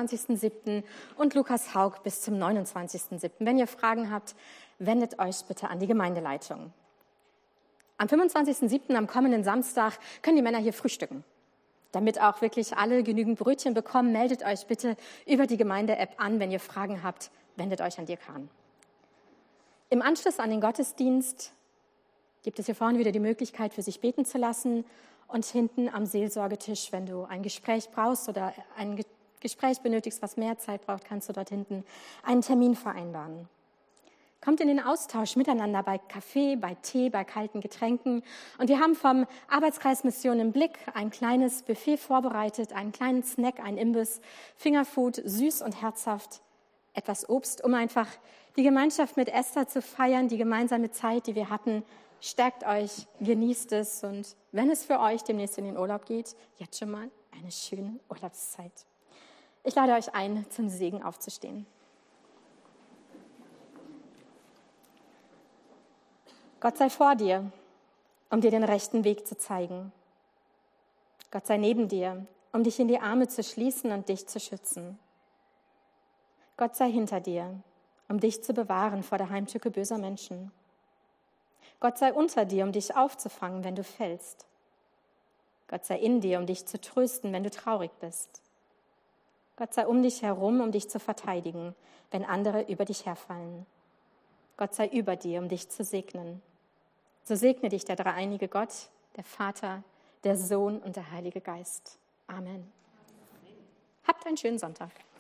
25.07. und Lukas Haug bis zum 29.07. Wenn ihr Fragen habt, wendet euch bitte an die Gemeindeleitung. Am 25.07., am kommenden Samstag, können die Männer hier frühstücken. Damit auch wirklich alle genügend Brötchen bekommen, meldet euch bitte über die Gemeinde-App an. Wenn ihr Fragen habt, wendet euch an Dirk Hahn. Im Anschluss an den Gottesdienst gibt es hier vorne wieder die Möglichkeit, für sich beten zu lassen. Und hinten am Seelsorgetisch, wenn du ein Gespräch brauchst oder ein Gespräch benötigst, was mehr Zeit braucht, kannst du dort hinten einen Termin vereinbaren. Kommt in den Austausch miteinander bei Kaffee, bei Tee, bei kalten Getränken. Und wir haben vom Arbeitskreis Mission im Blick ein kleines Buffet vorbereitet, einen kleinen Snack, ein Imbiss, Fingerfood, süß und herzhaft, etwas Obst, um einfach die Gemeinschaft mit Esther zu feiern, die gemeinsame Zeit, die wir hatten, stärkt euch, genießt es und wenn es für euch demnächst in den Urlaub geht, jetzt schon mal eine schöne Urlaubszeit. Ich lade euch ein, zum Segen aufzustehen. Gott sei vor dir, um dir den rechten Weg zu zeigen. Gott sei neben dir, um dich in die Arme zu schließen und dich zu schützen. Gott sei hinter dir, um dich zu bewahren vor der Heimtücke böser Menschen. Gott sei unter dir, um dich aufzufangen, wenn du fällst. Gott sei in dir, um dich zu trösten, wenn du traurig bist. Gott sei um dich herum, um dich zu verteidigen, wenn andere über dich herfallen. Gott sei über dir, um dich zu segnen. So segne dich der dreieinige Gott, der Vater, der Sohn und der Heilige Geist. Amen. Habt einen schönen Sonntag.